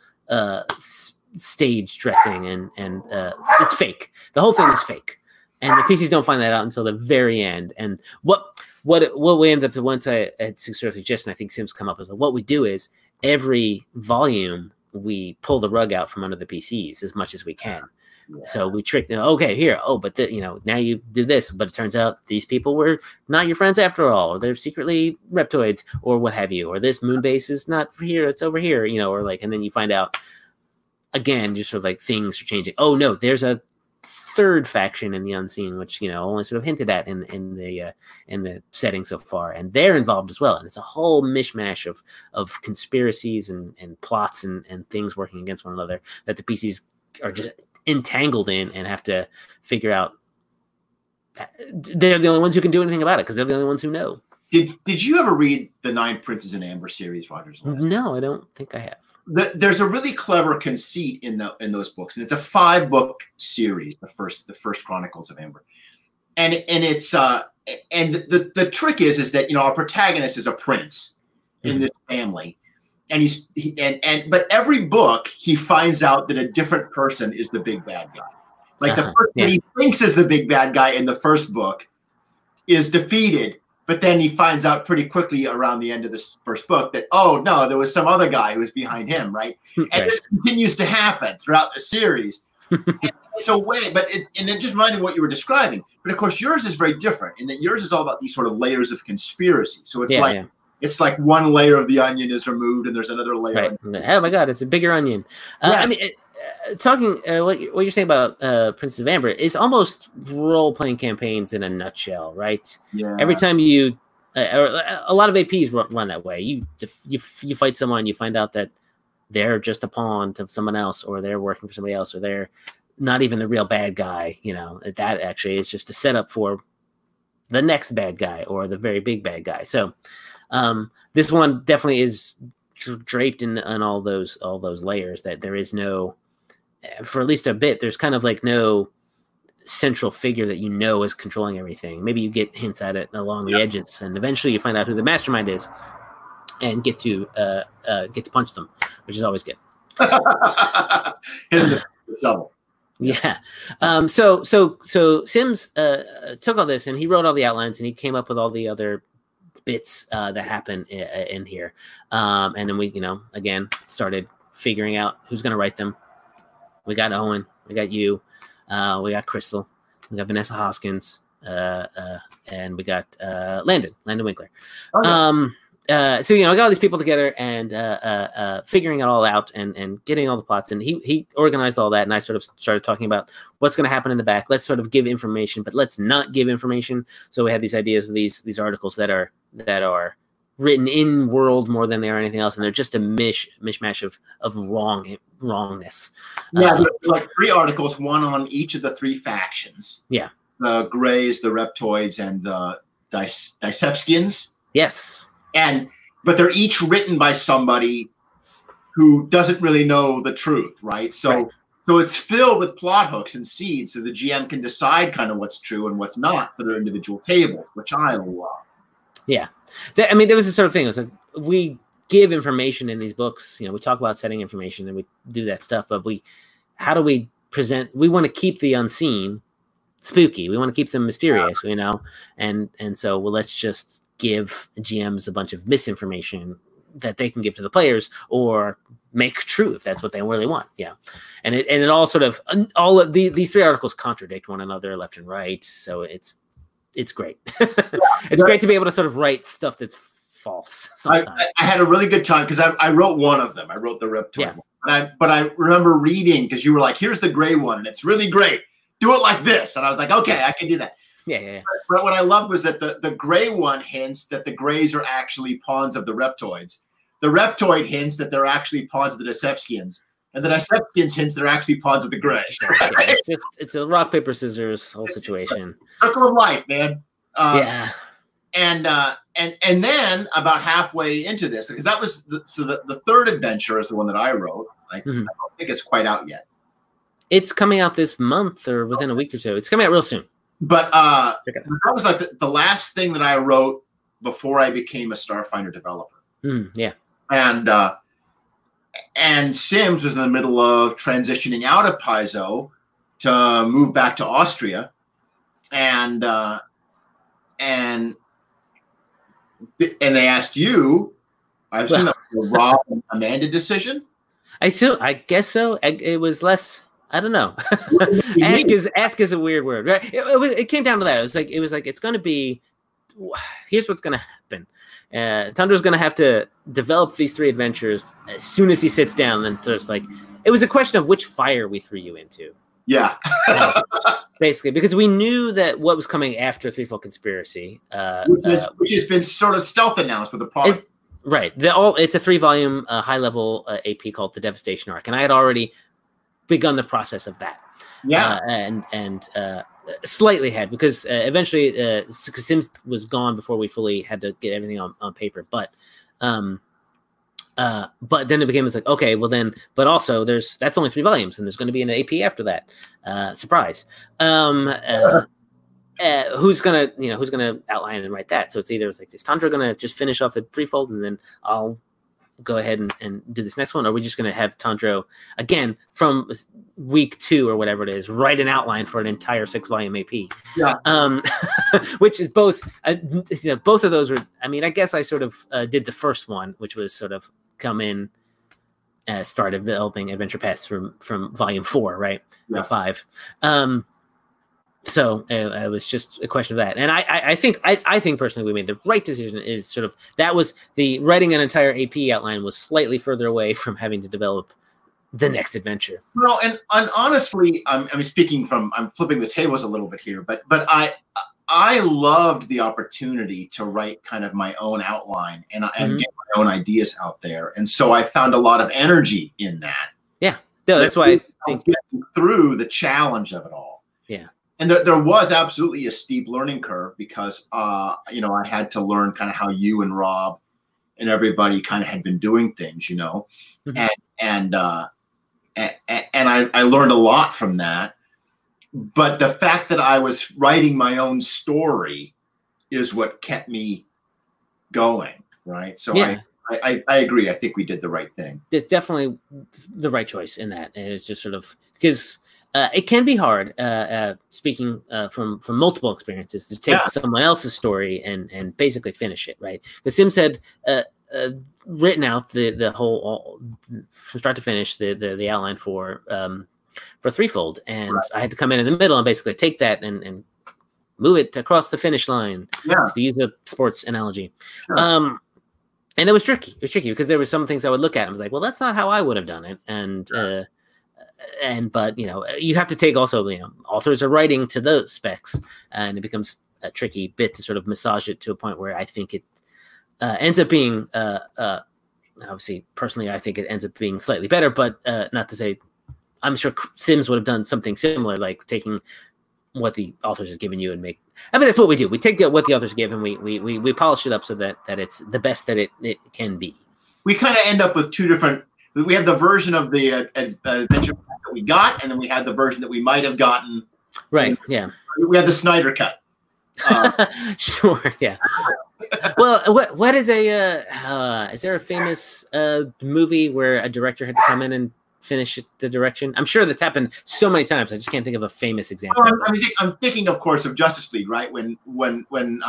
stage dressing, and it's fake. The whole thing is fake. And the PCs don't find that out until the very end. And what we end up to, once I had sort of suggested, I think Sims come up with, what we do is every volume we pull the rug out from under the PCs as much as we can. Yeah. So we trick them. Okay, here. Oh, but now you do this, but it turns out these people were not your friends after all. Or they're secretly Reptoids or what have you. Or this moon base is not here; it's over here. or like, and then you find out again, just sort of like things are changing. Oh no, there's a third faction in the Unseen, which only sort of hinted at in the setting so far, and they're involved as well. And it's a whole mishmash of conspiracies and plots and things working against one another that the PCs are just entangled in and have to figure out. They're the only ones who can do anything about it because they're the only ones who know. Did you ever read the 9 Princes in Amber series, Rogers? No, I don't think I have. There's a really clever conceit in those books, and it's a 5-book series. The first Chronicles of Amber, and it's and the trick is that our protagonist is a prince in this family, and but every book he finds out that a different person is the big bad guy. Like the person he thinks is the big bad guy in the first book is defeated. But then he finds out pretty quickly around the end of this first book that, oh, no, there was some other guy who was behind him, right? And this continues to happen throughout the series. It's a way, and it just reminded me what you were describing. But, of course, yours is very different in that yours is all about these sort of layers of conspiracy. So it's it's like one layer of the onion is removed and there's another layer. Right. Oh, my God, it's a bigger onion. I mean, talking what you're saying about Princes of Amber is almost role-playing campaigns in a nutshell, right? Yeah. Every time you a lot of APs run that way. You fight someone, you find out that they're just a pawn to someone else, or they're working for somebody else, or they're not even the real bad guy. That actually is just a setup for the next bad guy or the very big bad guy. So this one definitely is draped in all those layers, that there is no, for at least a bit, there's kind of like no central figure that is controlling everything. Maybe you get hints at it along the edges, and eventually you find out who the mastermind is and get to punch them, which is always good. Double. Yeah. So Sims took all this and he wrote all the outlines and he came up with all the other bits that happen in here. And then we, again, started figuring out who's going to write them. We got Owen, we got you, we got Crystal, we got Vanessa Hoskins, and we got Landon Winkler. Okay. so I got all these people together and figuring it all out and getting all the plots, and he organized all that, and I sort of started talking about what's going to happen in the back. Let's sort of give information, but let's not give information. So we had these ideas of these articles that are written in world more than they are anything else, and they're just a mishmash of wrongness. Yeah, like 3 articles, one on each of the 3 factions. Yeah, the Greys, the Reptoids, and the Dysepskians. Yes. But they're each written by somebody who doesn't really know the truth, right? So it's filled with plot hooks and seeds, so the GM can decide kind of what's true and what's not for their individual tables, which I love. Yeah, there was this sort of thing. It was like, we give information in these books. We talk about setting information and we do that stuff, but how do we present? We want to keep the unseen spooky. We want to keep them mysterious, and so let's just give GMs a bunch of misinformation that they can give to the players or make true if that's what they really want. Yeah. And it all sort of, all of these 3 articles contradict one another left and right. So it's great. It's great to be able to sort of write stuff that's false sometimes. I had a really good time because I wrote one of them. I wrote the Reptoid one. But I remember reading, because you were like, here's the gray one and it's really great. Do it like this. And I was like, okay, I can do that. Yeah. But what I loved was that the gray one hints that the Greys are actually pawns of the Reptoids. The Reptoid hints that they're actually pawns of the Dysepskians. And the Dysepskians hints they're actually pawns of the Greys. It's a rock, paper, scissors whole situation. Circle of life, man. Yeah. And then about halfway into this, because that was the 3rd adventure is the one that I wrote. I don't think it's quite out yet. It's coming out this month or within a week or so. It's coming out real soon. But that was like the last thing that I wrote before I became a Starfinder developer. Yeah. And Sims was in the middle of transitioning out of Paizo to move back to Austria. And they asked you, I've seen the Rob and Amanda decision. I guess so. It was less. I don't know. ask is a weird word, right? It came down to that. It was like it's going to be. Here's what's going to happen. Tundra's going to have to develop these 3 adventures as soon as he sits down. And there's it was a question of which fire we threw you into. Yeah. Basically, because we knew that what was coming after Threefold Conspiracy, which has been sort of stealth announced with the product. Right. It's a 3-volume high-level AP called The Devastation Arc, and I had already begun the process of that. Yeah. And slightly had, because eventually Sims was gone before we fully had to get everything on paper. But then it became like, okay, well then, but also that's only 3 volumes, and there's going to be an AP after that. Surprise. Who's gonna outline and write that? So it's either is Tundra gonna just finish off the Threefold, and then I'll go ahead and do this next one, or are we just gonna have Tundra again from week 2 or whatever it is, write an outline for an entire 6-volume AP? Yeah. Which is both. Both of those were. I mean, I guess I sort of did the first one, which was sort of come in. Start developing Adventure Paths from volume 4, right? Yeah. Or 5. So it was just a question of that, and I think personally we made the right decision. Is sort of that was the writing an entire AP outline was slightly further away from having to develop the next adventure. Well, and honestly, I'm speaking from, I'm flipping the tables a little bit here, but I loved the opportunity to write kind of my own outline and get my own ideas out there, and so I found a lot of energy in that. Yeah, no, that's why I think getting through the challenge of it all. Yeah. And there was absolutely a steep learning curve because, I had to learn kind of how you and Rob and everybody kind of had been doing things, and I learned a lot from that. But the fact that I was writing my own story is what kept me going, right? So yeah. I agree. I think we did the right thing. It's definitely the right choice in that. And it's just sort of because it can be hard, speaking from multiple experiences, to take someone else's story and basically finish it, right? Because Sims had written out the whole, from start to finish, the outline for Threefold, and I had to come in the middle and basically take that and move it across the finish line. Yeah. To use a sports analogy. Sure. And it was tricky. It was tricky because there were some things I would look at and I was like, well, that's not how I would have done it. But you have to take also, authors are writing to those specs, and it becomes a tricky bit to sort of massage it to a point where I think it ends up being, obviously, personally, I think it ends up being slightly better, but not to say, I'm sure Sims would have done something similar, like taking what the authors have given you and that's what we do. We take what the authors give and we polish it up so that it's the best that it can be. We kind of end up with two different. We have the version of the adventure that we got, and then we had the version that we might have gotten. Right. Yeah. We had the Snyder cut. Sure. Yeah. Well, what is is there a famous movie where a director had to come in and finish the direction? I'm sure that's happened so many times. I just can't think of a famous example. I'm thinking, of course, of Justice League, right? When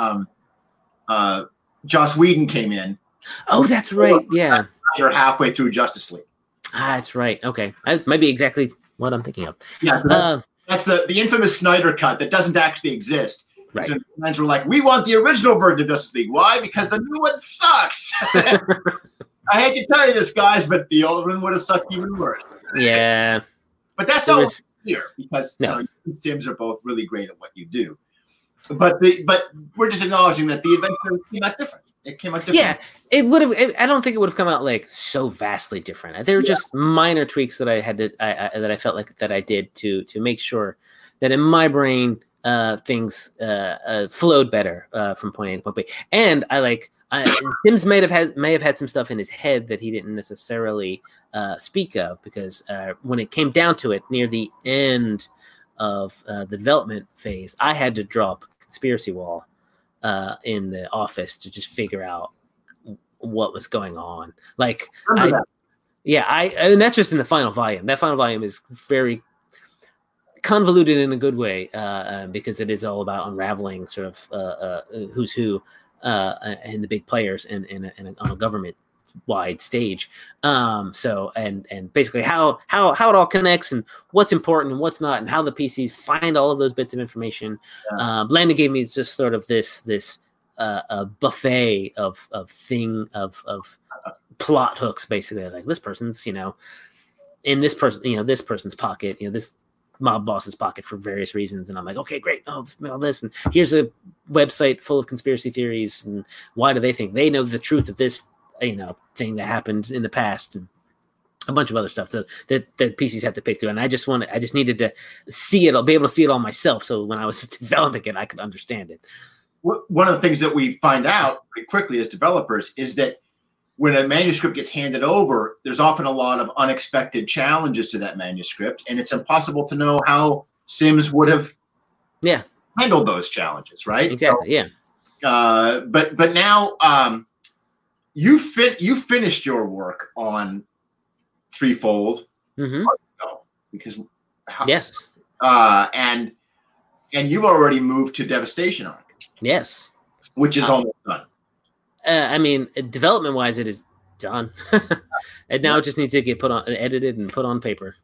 Joss Whedon came in. Oh, that's right. Yeah. You're halfway through Justice League. That's right. Okay. That might be exactly what I'm thinking of. Yeah. That's the infamous Snyder cut that doesn't actually exist. Right. So fans were like, we want the original version of Justice League. Why? Because the new one sucks. I hate to tell you this, guys, but the old one would have sucked even worse. Yeah. But that's not clear because Sims are both really great at what you do. But we're just acknowledging that the adventure came out different. It came out different. Yeah, it would have. I don't think it would have come out like so vastly different. There were just minor tweaks that I had to, that I felt like that I did to make sure that in my brain things flowed better from point A to point B. And Sims may have had some stuff in his head that he didn't necessarily speak of because when it came down to it, near the end of the development phase, I had to draw up a conspiracy wall in the office to just figure out what was going on. And that's just in the final volume. That final volume is very convoluted in a good way because it is all about unraveling sort of who's who and the big players and on a government wide stage. So basically how it all connects and what's important and what's not and how the PCs find all of those bits of information. Landon gave me just sort of this buffet of plot hooks, basically, like this person's in this person's pocket, this mob boss's pocket for various reasons, and I'm like, okay, great, all this, and here's a website full of conspiracy theories, and why do they think they know the truth of this thing that happened in the past, and a bunch of other stuff that PCs have to pick through. And I just needed to see it, be able to see it all myself, so when I was developing it, I could understand it. One of the things that we find out pretty quickly as developers is that when a manuscript gets handed over, there's often a lot of unexpected challenges to that manuscript, and it's impossible to know how Sims would have handled those challenges, right? Exactly. So, but now you finished your work on Threefold, because yes, and you've already moved to Devastation Arc, yes, which is almost done. I mean, development-wise, it is done, and now it just needs to get edited and put on paper.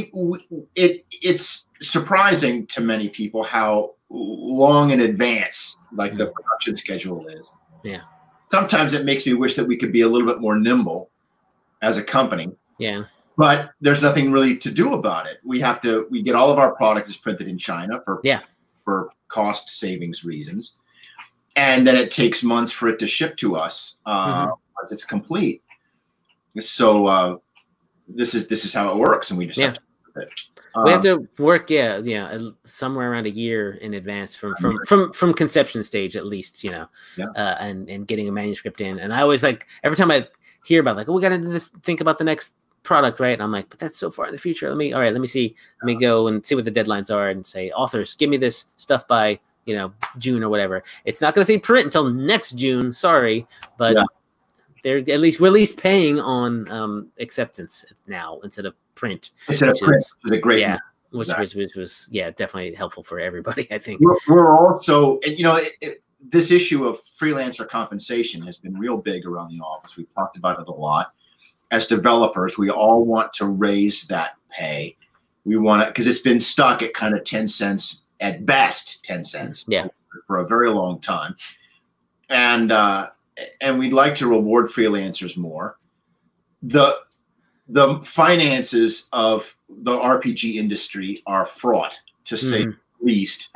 It's surprising to many people how long in advance, the production schedule is. Yeah. Sometimes it makes me wish that we could be a little bit more nimble as a company. Yeah. But there's nothing really to do about it. We get all of our product is printed in China for cost savings reasons. And then it takes months for it to ship to us once it's complete. So this is how it works, and we just have to work with it. We have to work, somewhere around a year in advance from conception stage, at least, and getting a manuscript in. And I always every time I hear about we got to do this, think about the next product, right? And I'm like, but that's so far in the future. Let me see. Let me go and see what the deadlines are and say, authors, give me this stuff by June or whatever. It's not going to say print until next June. Sorry, but we're at least paying on acceptance now instead of print. Which was definitely helpful for everybody. I think we're also, this issue of freelancer compensation has been real big around the office. We've talked about it a lot. As developers, we all want to raise that pay. We want it because it's been stuck at kind of 10 cents. At best, 10 cents for a very long time. And and we'd like to reward freelancers more. The finances of the RPG industry are fraught, to say the least.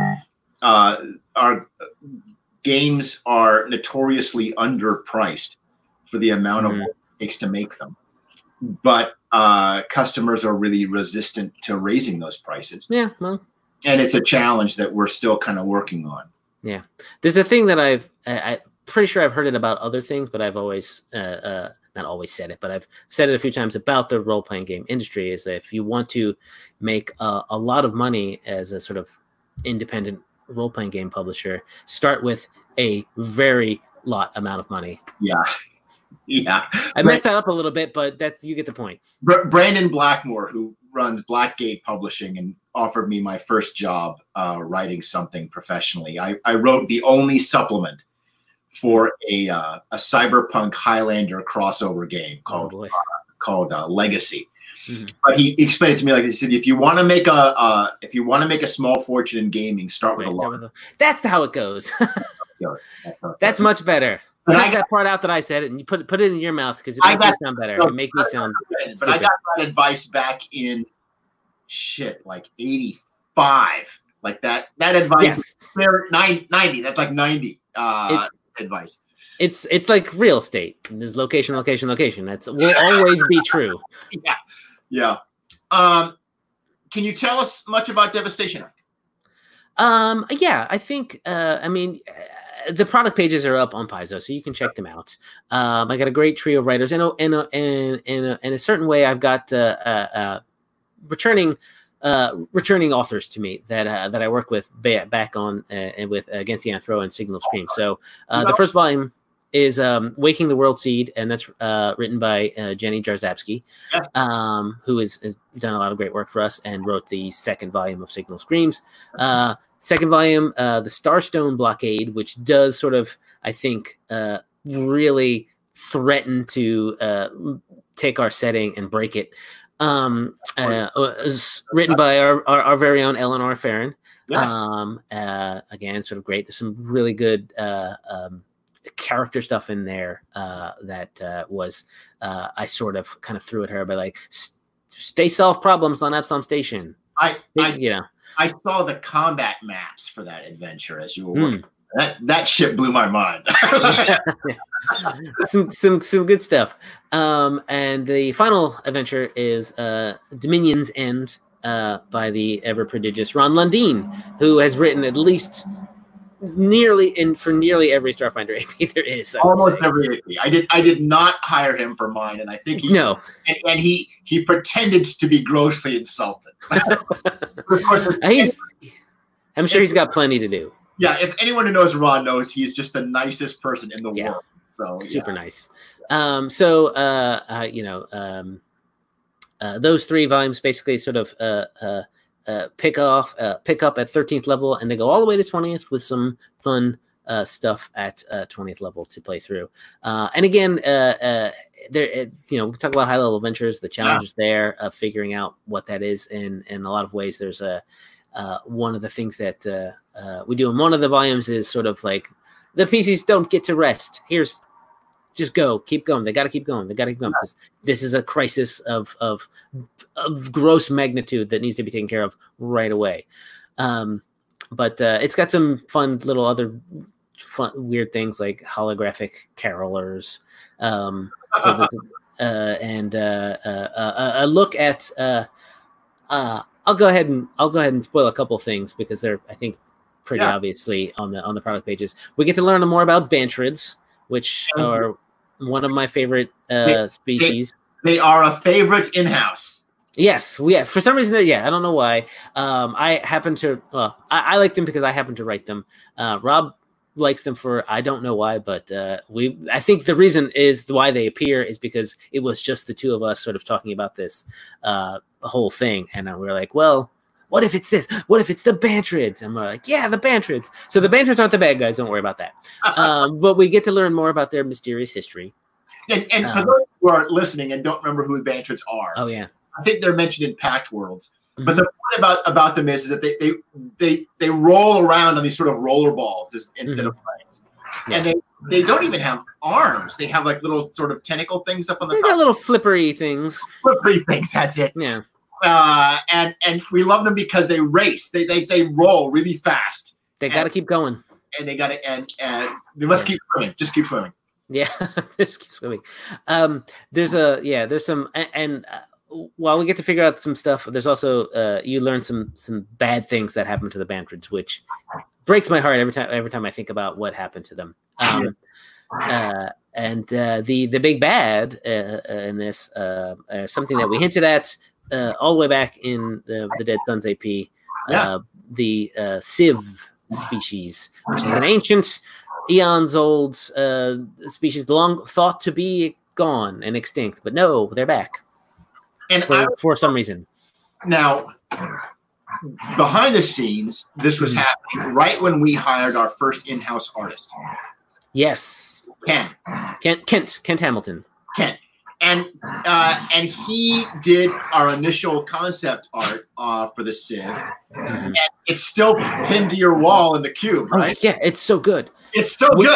Our games are notoriously underpriced for the amount of work it takes to make them. But customers are really resistant to raising those prices. Yeah, well. And it's a challenge that we're still kind of working on. Yeah. There's a thing that I'm pretty sure I've heard it about other things, but I've always, not always said it, but I've said it a few times about the role-playing game industry, is that if you want to make a lot of money as a sort of independent role-playing game publisher, start with a very lot amount of money. Yeah. Yeah. I messed that up a little bit, but you get the point. Brandon Blackmore, who runs Blackgate Publishing and offered me my first job writing something professionally. I wrote the only supplement for a cyberpunk Highlander crossover game called Legacy. Mm-hmm. But he explained it to me like this. He said, if you want to make a small fortune in gaming, start with a large. That's how it goes. That's much better. Cut that part out that I said it, and you put it in your mouth, because it makes me sound better. It makes me sound But stupid. I got that advice back in like 85. Like that advice. Yes. 90. That's like 90 advice. It's like real estate. There's location. That's will always be true. Yeah. Can you tell us much about Devastation Arc? Yeah, I think. The product pages are up on Paizo, so you can check them out. I got a great trio of writers, and in a certain way, I've got returning authors to me that I work with back on and with Against the Anthro and Signal of Scream. So the first volume is Waking the World Seed, and that's written by Jenny Jarzabski, who has done a lot of great work for us and wrote the second volume of Signal Screams. Second volume, the Starstone Blockade, which does sort of, I think, really threaten to take our setting and break it. Is written by our very own Eleanor Farron. Yes. Again, sort of great. There's some really good character stuff in there that was I sort of kind of threw at her by like, stay solve problems on Epsilon Station. I saw the combat maps for that adventure as you were working. That shit blew my mind. some good stuff. And the final adventure is Dominion's End by the ever prodigious Ron Lundeen, who has written at least nearly every Starfinder AP there is. Almost every AP. I did not hire him for mine, and I think he pretended to be grossly insulted. Of course, I'm sure he's got plenty to do. Yeah, if anyone who knows Ron knows he's just the nicest person in the world. So super nice. Those three volumes basically sort of pick up at 13th level, and they go all the way to 20th with some fun stuff at 20th level to play through. And again, we talk about high level adventures. The challenge is there of figuring out what that is. In a lot of ways, there's one of the things that we do in one of the volumes is sort of like the PCs don't get to rest. Just keep going. They got to keep going. Because this is a crisis of gross magnitude that needs to be taken care of right away. But it's got some fun little other weird things like holographic carolers. And a look at. I'll go ahead and spoil a couple things because they're, I think, pretty obviously on the product pages. We get to learn more about bantrids, which are one of my favorite species. They are a favorite in-house. Yes, for some reason, I don't know why. I happen to. I like them because I happen to write them. Rob likes them for I don't know why, but I think the reason is why they appear is because it was just the two of us sort of talking about this whole thing, and we were like, well, what if it's this? What if it's the bantrids? And we're like, yeah, the bantrids. So the bantrids aren't the bad guys. Don't worry about that. But we get to learn more about their mysterious history. And for those who are listening and don't remember who the bantrids are, I think they're mentioned in Pact Worlds. Mm-hmm. But the point about them is that they roll around on these sort of roller balls instead of planes. and they don't even have arms. They have like little sort of tentacle things up on the top. They got little flippery things. Flippery things. That's it. Yeah. And we love them because they race. They roll really fast. They got to keep going. And they got to and they must keep swimming. Just keep swimming. Yeah, just keep swimming. There's some while we get to figure out some stuff, there's also you learn some bad things that happen to the Bantrids, which breaks my heart every time I think about what happened to them. And the big bad in this something that we hinted at all the way back in the Dead Suns AP, the Civ species, which is an ancient, eons old species, long thought to be gone and extinct, but no, they're back. And for some reason. Now, behind the scenes, this was happening right when we hired our first in-house artist. Yes. Kent Hamilton. Kent. And he did our initial concept art for the Civ. And it's still pinned to your wall in the cube, right? Oh, yeah, it's so good. It's so good.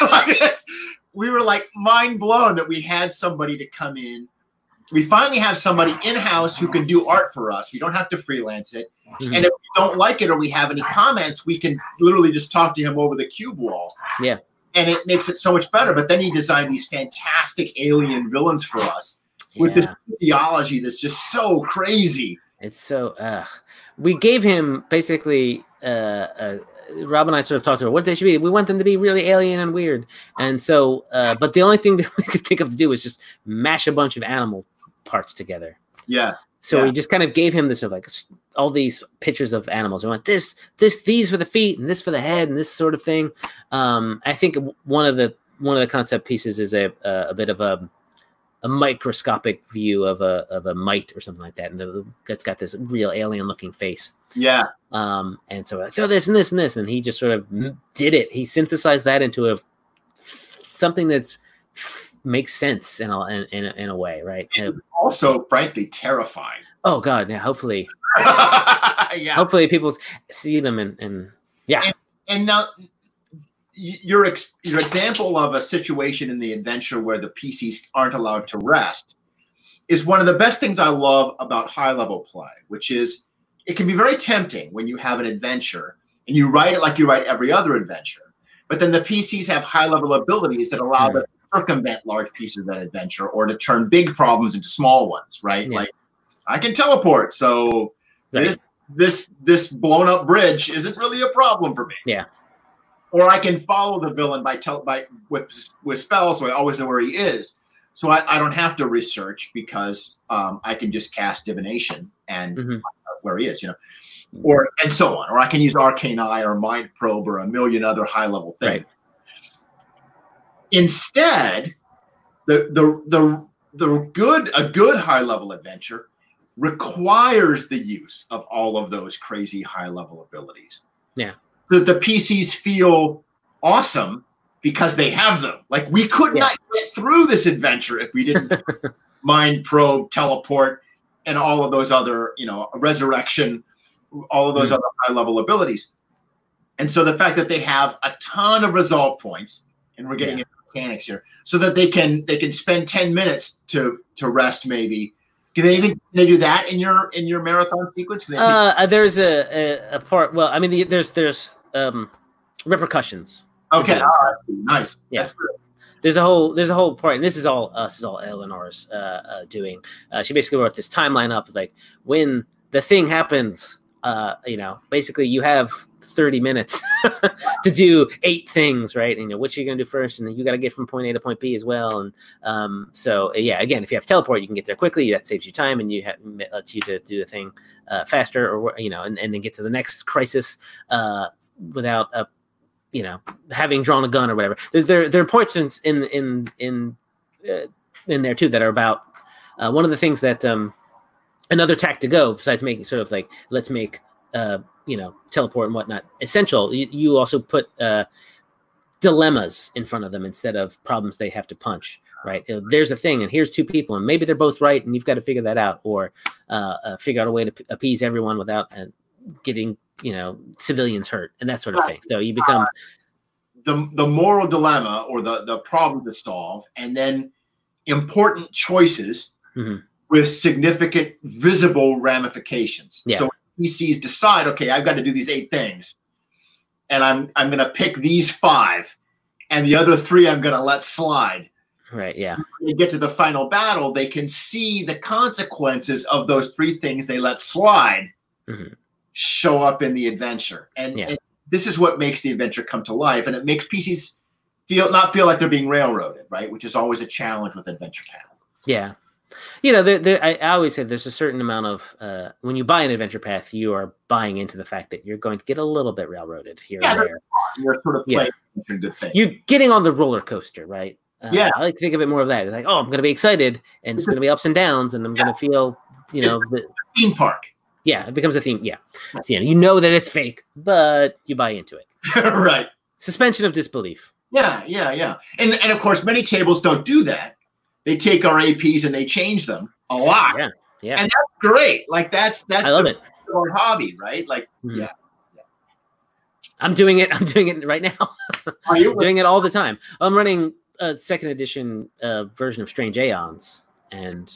We were like mind blown that we had somebody to come in. We finally have somebody in-house who can do art for us. We don't have to freelance it. And if we don't like it or we have any comments, we can literally just talk to him over the cube wall. Yeah. And it makes it so much better. But then he designed these fantastic alien villains for us with this theology that's just so crazy. It's so we gave him basically Rob and I sort of talked about what they should be. We want them to be really alien and weird. And so but the only thing that we could think of to do was just mash a bunch of animal parts together. Yeah. So we just kind of gave him this sort of like all these pictures of animals. We went these for the feet and this for the head and this sort of thing. I think one of the concept pieces is a bit of a microscopic view of a mite or something like that, and it's got this real alien looking face. Yeah. And so like, this and this and this, and he just sort of did it. He synthesized that into something that's makes sense in a way, right? And also, frankly, terrifying. Oh God, yeah. Hopefully, hopefully people see them and yeah. And now your example of a situation in the adventure where the PCs aren't allowed to rest is one of the best things I love about high level play, which is it can be very tempting when you have an adventure and you write it like you write every other adventure, but then the PCs have high level abilities that allow them circumvent large pieces of that adventure or to turn big problems into small ones, right? Yeah. Like I can teleport, so this blown up bridge isn't really a problem for me. Yeah. Or I can follow the villain with spells, so I always know where he is. So I don't have to research because I can just cast divination and find out where he is, or and so on. Or I can use Arcane Eye or Mind Probe or a million other high level things. Right. Instead, a good high level adventure requires the use of all of those crazy high level abilities. Yeah. So that the PCs feel awesome because they have them. Like we could not get through this adventure if we didn't Mind Probe, teleport, and all of those other, resurrection, all of those other high level abilities. And so the fact that they have a ton of resolve points, and we're getting into mechanics here, so that they can spend 10 minutes to rest maybe. Can they do that in your marathon sequence? There's a part. Well, I mean, there's repercussions. Okay, nice. Yeah. That's good. There's a whole part, and this is all Eleanor's doing. She basically wrote this timeline up, like when the thing happens. Basically you have 30 minutes to do 8 things, right? And what you're going to do first, and then you got to get from point A to point B as well. And again, if you have teleport, you can get there quickly. That saves you time, and lets you to do the thing faster, or and then get to the next crisis without having drawn a gun or whatever. There are points in there too that are about one of the things that another tack to go besides making sort of like let's make teleport and whatnot essential. You also put dilemmas in front of them instead of problems they have to punch, right? There's a thing, and here's 2 people, and maybe they're both right, and you've got to figure that out, or figure out a way to appease everyone without getting civilians hurt and that sort of thing. So you become the moral dilemma or the problem to solve, and then important choices with significant visible ramifications. Yeah. So PCs decide, okay, I've got to do these 8 things, and I'm going to pick these 5, and the other 3 I'm going to let slide. Right. Yeah. When they get to the final battle, they can see the consequences of those 3 things they let slide show up in the adventure. And this is what makes the adventure come to life. And it makes PCs not feel like they're being railroaded, right? Which is always a challenge with Adventure Path. Yeah. You know, I always say there's a certain amount of, when you buy an Adventure Path, you are buying into the fact that you're going to get a little bit railroaded here and there. You're sort of playing in good faith. You're getting on the roller coaster, right? I like to think of it more of that. It's like, oh, I'm going to be excited, and it's going to be ups and downs, and I'm going to feel, it's a theme park. Yeah, it becomes a theme. Yeah. So, you know that it's fake, but you buy into it. Right. Suspension of disbelief. Yeah. And of course, many tables don't do that. They take our APs and they change them a lot. Yeah. And that's great. Like that's I love it. Our hobby, right? Like, I'm doing it. I'm doing it right now. Are you? I'm doing it all the time. I'm running a 2nd edition version of Strange Aeons, and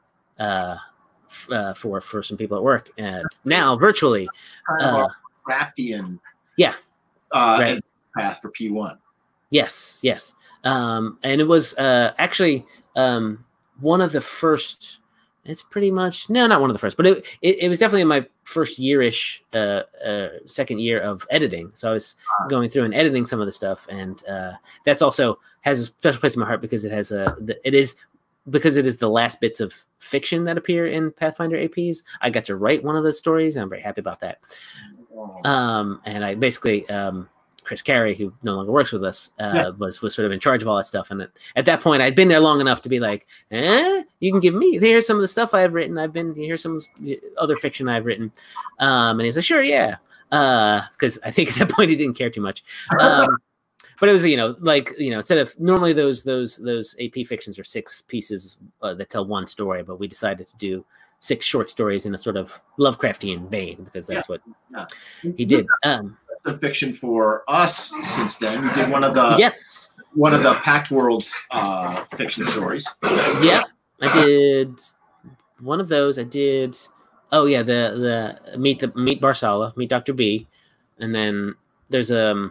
for some people at work, now virtually. Kind of Craftian. Right. Path for P1. Yes. And it was actually one of the first. It's pretty much not one of the first, but it was definitely in my first yearish, second year of editing. So I was going through and editing some of the stuff, and that's also has a special place in my heart because it has it is the last bits of fiction that appear in Pathfinder APs. I got to write one of those stories, and I'm very happy about that. And I basically. Chris Carey, who no longer works with us, was sort of in charge of all that stuff. And at that point, I'd been there long enough to be like, you can give me, here's some of the stuff I've written. Here's some other fiction I've written. And he's like, sure, yeah. Because I think at that point he didn't care too much. But it was, instead of normally those AP fictions are 6 pieces that tell one story, but we decided to do 6 short stories in a sort of Lovecraftian vein because that's what he did. The fiction for us since then. We did one of the Pact Worlds fiction stories. Yeah, I did one of those. I did the meet Barsala, meet Dr. B, and then there's a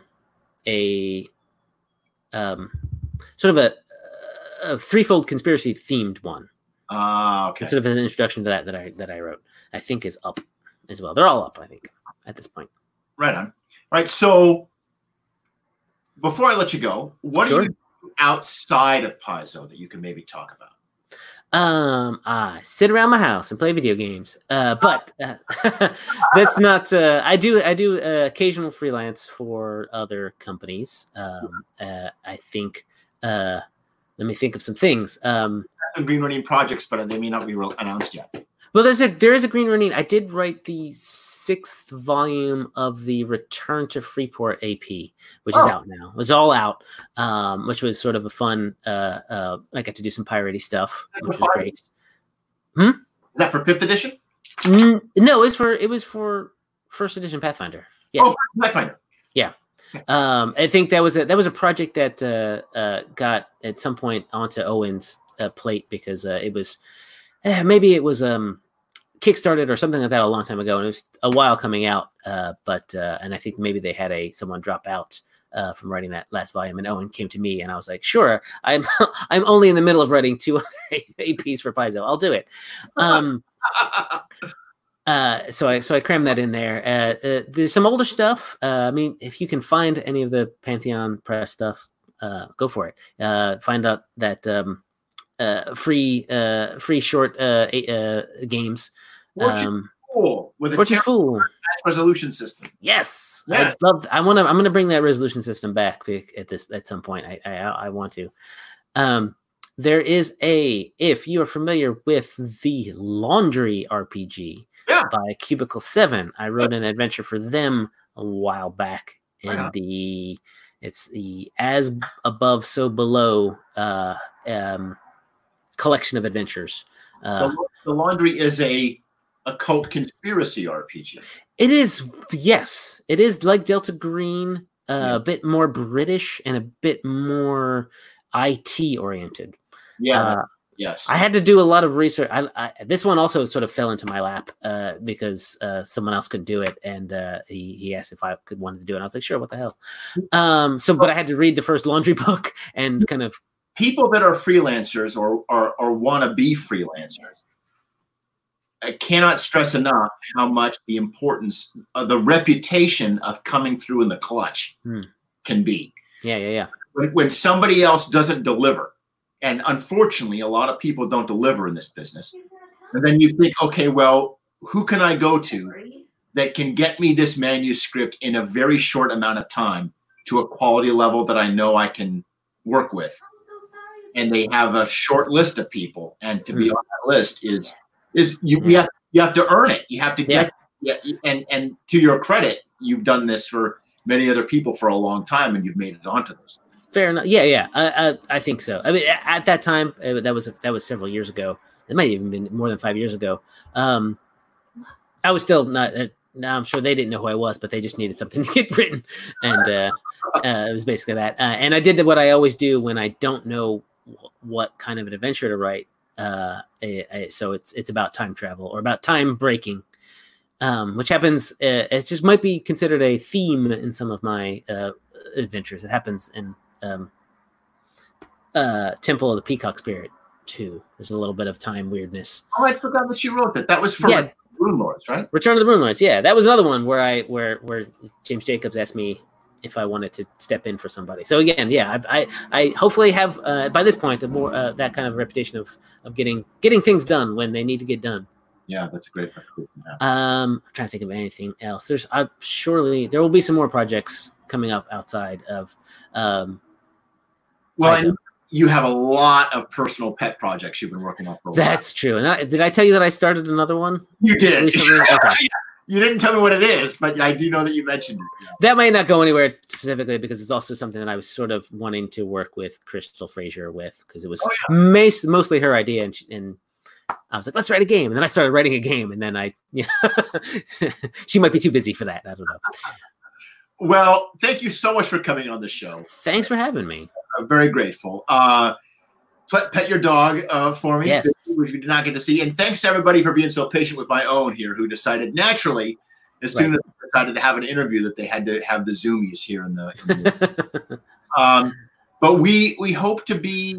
sort of a threefold conspiracy themed one. Okay. Sort of an introduction to that I wrote. I think is up as well. They're all up, I think, at this point. Right on. Right. So before I let you go, what do you do outside of Paizo that you can maybe talk about? I sit around my house and play video games. But that's not. I do occasional freelance for other companies. I think. Let me think of some things. Some Green Ronin projects, but they may not be announced yet. Well, there is a Green Ronin. I did write the 6th volume of the Return to Freeport AP, which is out now. It was all out, which was sort of a fun. I got to do some piratey stuff, which was great. Is that for 5th edition? No, it was for 1st edition Pathfinder. Yeah. Oh, Pathfinder. Yeah. I think that was a project that got at some point onto Owen's plate because it was maybe it was kickstarted or something like that a long time ago, and it was a while coming out. But I think maybe they had someone drop out from writing that last volume, and Owen came to me, and I was like, "Sure, I'm only in the middle of writing 2 other APs for Paizo. I'll do it." So I crammed that in there. There's some older stuff. I mean, if you can find any of the Pantheon Press stuff, go for it. Find out that free short games. Fortune Fool with a Fortune Fool resolution system. Yes, yeah. I'm gonna bring that resolution system back at some point. I want to. There is if you are familiar with the Laundry RPG by Cubicle 7, I wrote an adventure for them a while back in it's the As Above So Below collection of adventures. The Laundry is a occult conspiracy RPG. It is, yes. It is like Delta Green, a bit more British and a bit more IT oriented. Yeah. Yes. I had to do a lot of research. This one also sort of fell into my lap because someone else could do it, and he asked if I wanted to do it. And I was like, sure, what the hell? But I had to read the first laundry book and kind of. People that are freelancers or want to be freelancers, I cannot stress enough how much the importance of the reputation of coming through in the clutch can be. Yeah. When somebody else doesn't deliver, and unfortunately, a lot of people don't deliver in this business, and then you think, okay, well, who can I go to that can get me this manuscript in a very short amount of time to a quality level that I know I can work with? And they have a short list of people, and to be on that list is you have to earn it. You have to get and to your credit, you've done this for many other people for a long time, and you've made it onto those. Fair enough. Yeah. I think so. I mean, at that time, that was several years ago. It might have even been more than 5 years ago. I was still not. Now I'm sure they didn't know who I was, but they just needed something to get written, and it was basically that. And I did what I always do when I don't know what kind of an adventure to write. So it's about time travel or about time breaking, which happens. It just might be considered a theme in some of my adventures. It happens in Temple of the Peacock Spirit too. There's a little bit of time weirdness. Oh, I forgot that you wrote that. That was for Rune Lords, right? Return of the Rune Lords. Yeah, that was another one where James Jacobs asked me if I wanted to step in for somebody. So again, I hopefully have by this point a more that kind of reputation of getting things done when they need to get done. Yeah, that's a great reputation. Yeah. I'm trying to think of anything else. Surely there will be some more projects coming up outside of. You have a lot of personal pet projects you've been working on for a while. That's true. And did I tell you that I started another one? You did. Okay. You didn't tell me what it is, but I do know that you mentioned it. Yeah. That might not go anywhere specifically because it's also something that I was sort of wanting to work with Crystal Frazier with because it was mostly her idea. And I was like, let's write a game. And then I started writing a game. And then she might be too busy for that. I don't know. Well, thank you so much for coming on the show. Thanks for having me. I'm very grateful. Pet your dog for me, yes. Which we did not get to see. And thanks to everybody for being so patient with my own here, who decided naturally, as soon as they decided to have an interview, that they had to have the Zoomies here in the but we hope to be.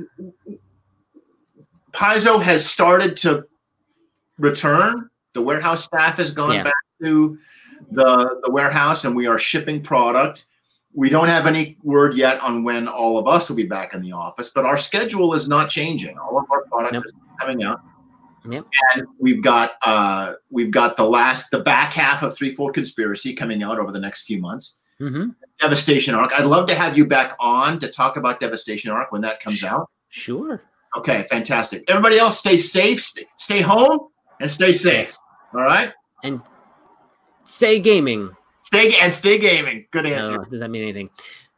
Paizo has started to return. The warehouse staff has gone back to the warehouse, and we are shipping product. We don't have any word yet on when all of us will be back in the office, but our schedule is not changing. All of our product is coming out. Yep. And we've got the back half of Threefold Conspiracy coming out over the next few months. Mm-hmm. Devastation Arc. I'd love to have you back on to talk about Devastation Arc when that comes out. Sure. Okay, fantastic. Everybody else, stay safe, stay home, and stay safe. All right? And stay gaming. Stay gaming. Good answer. No, does that mean anything?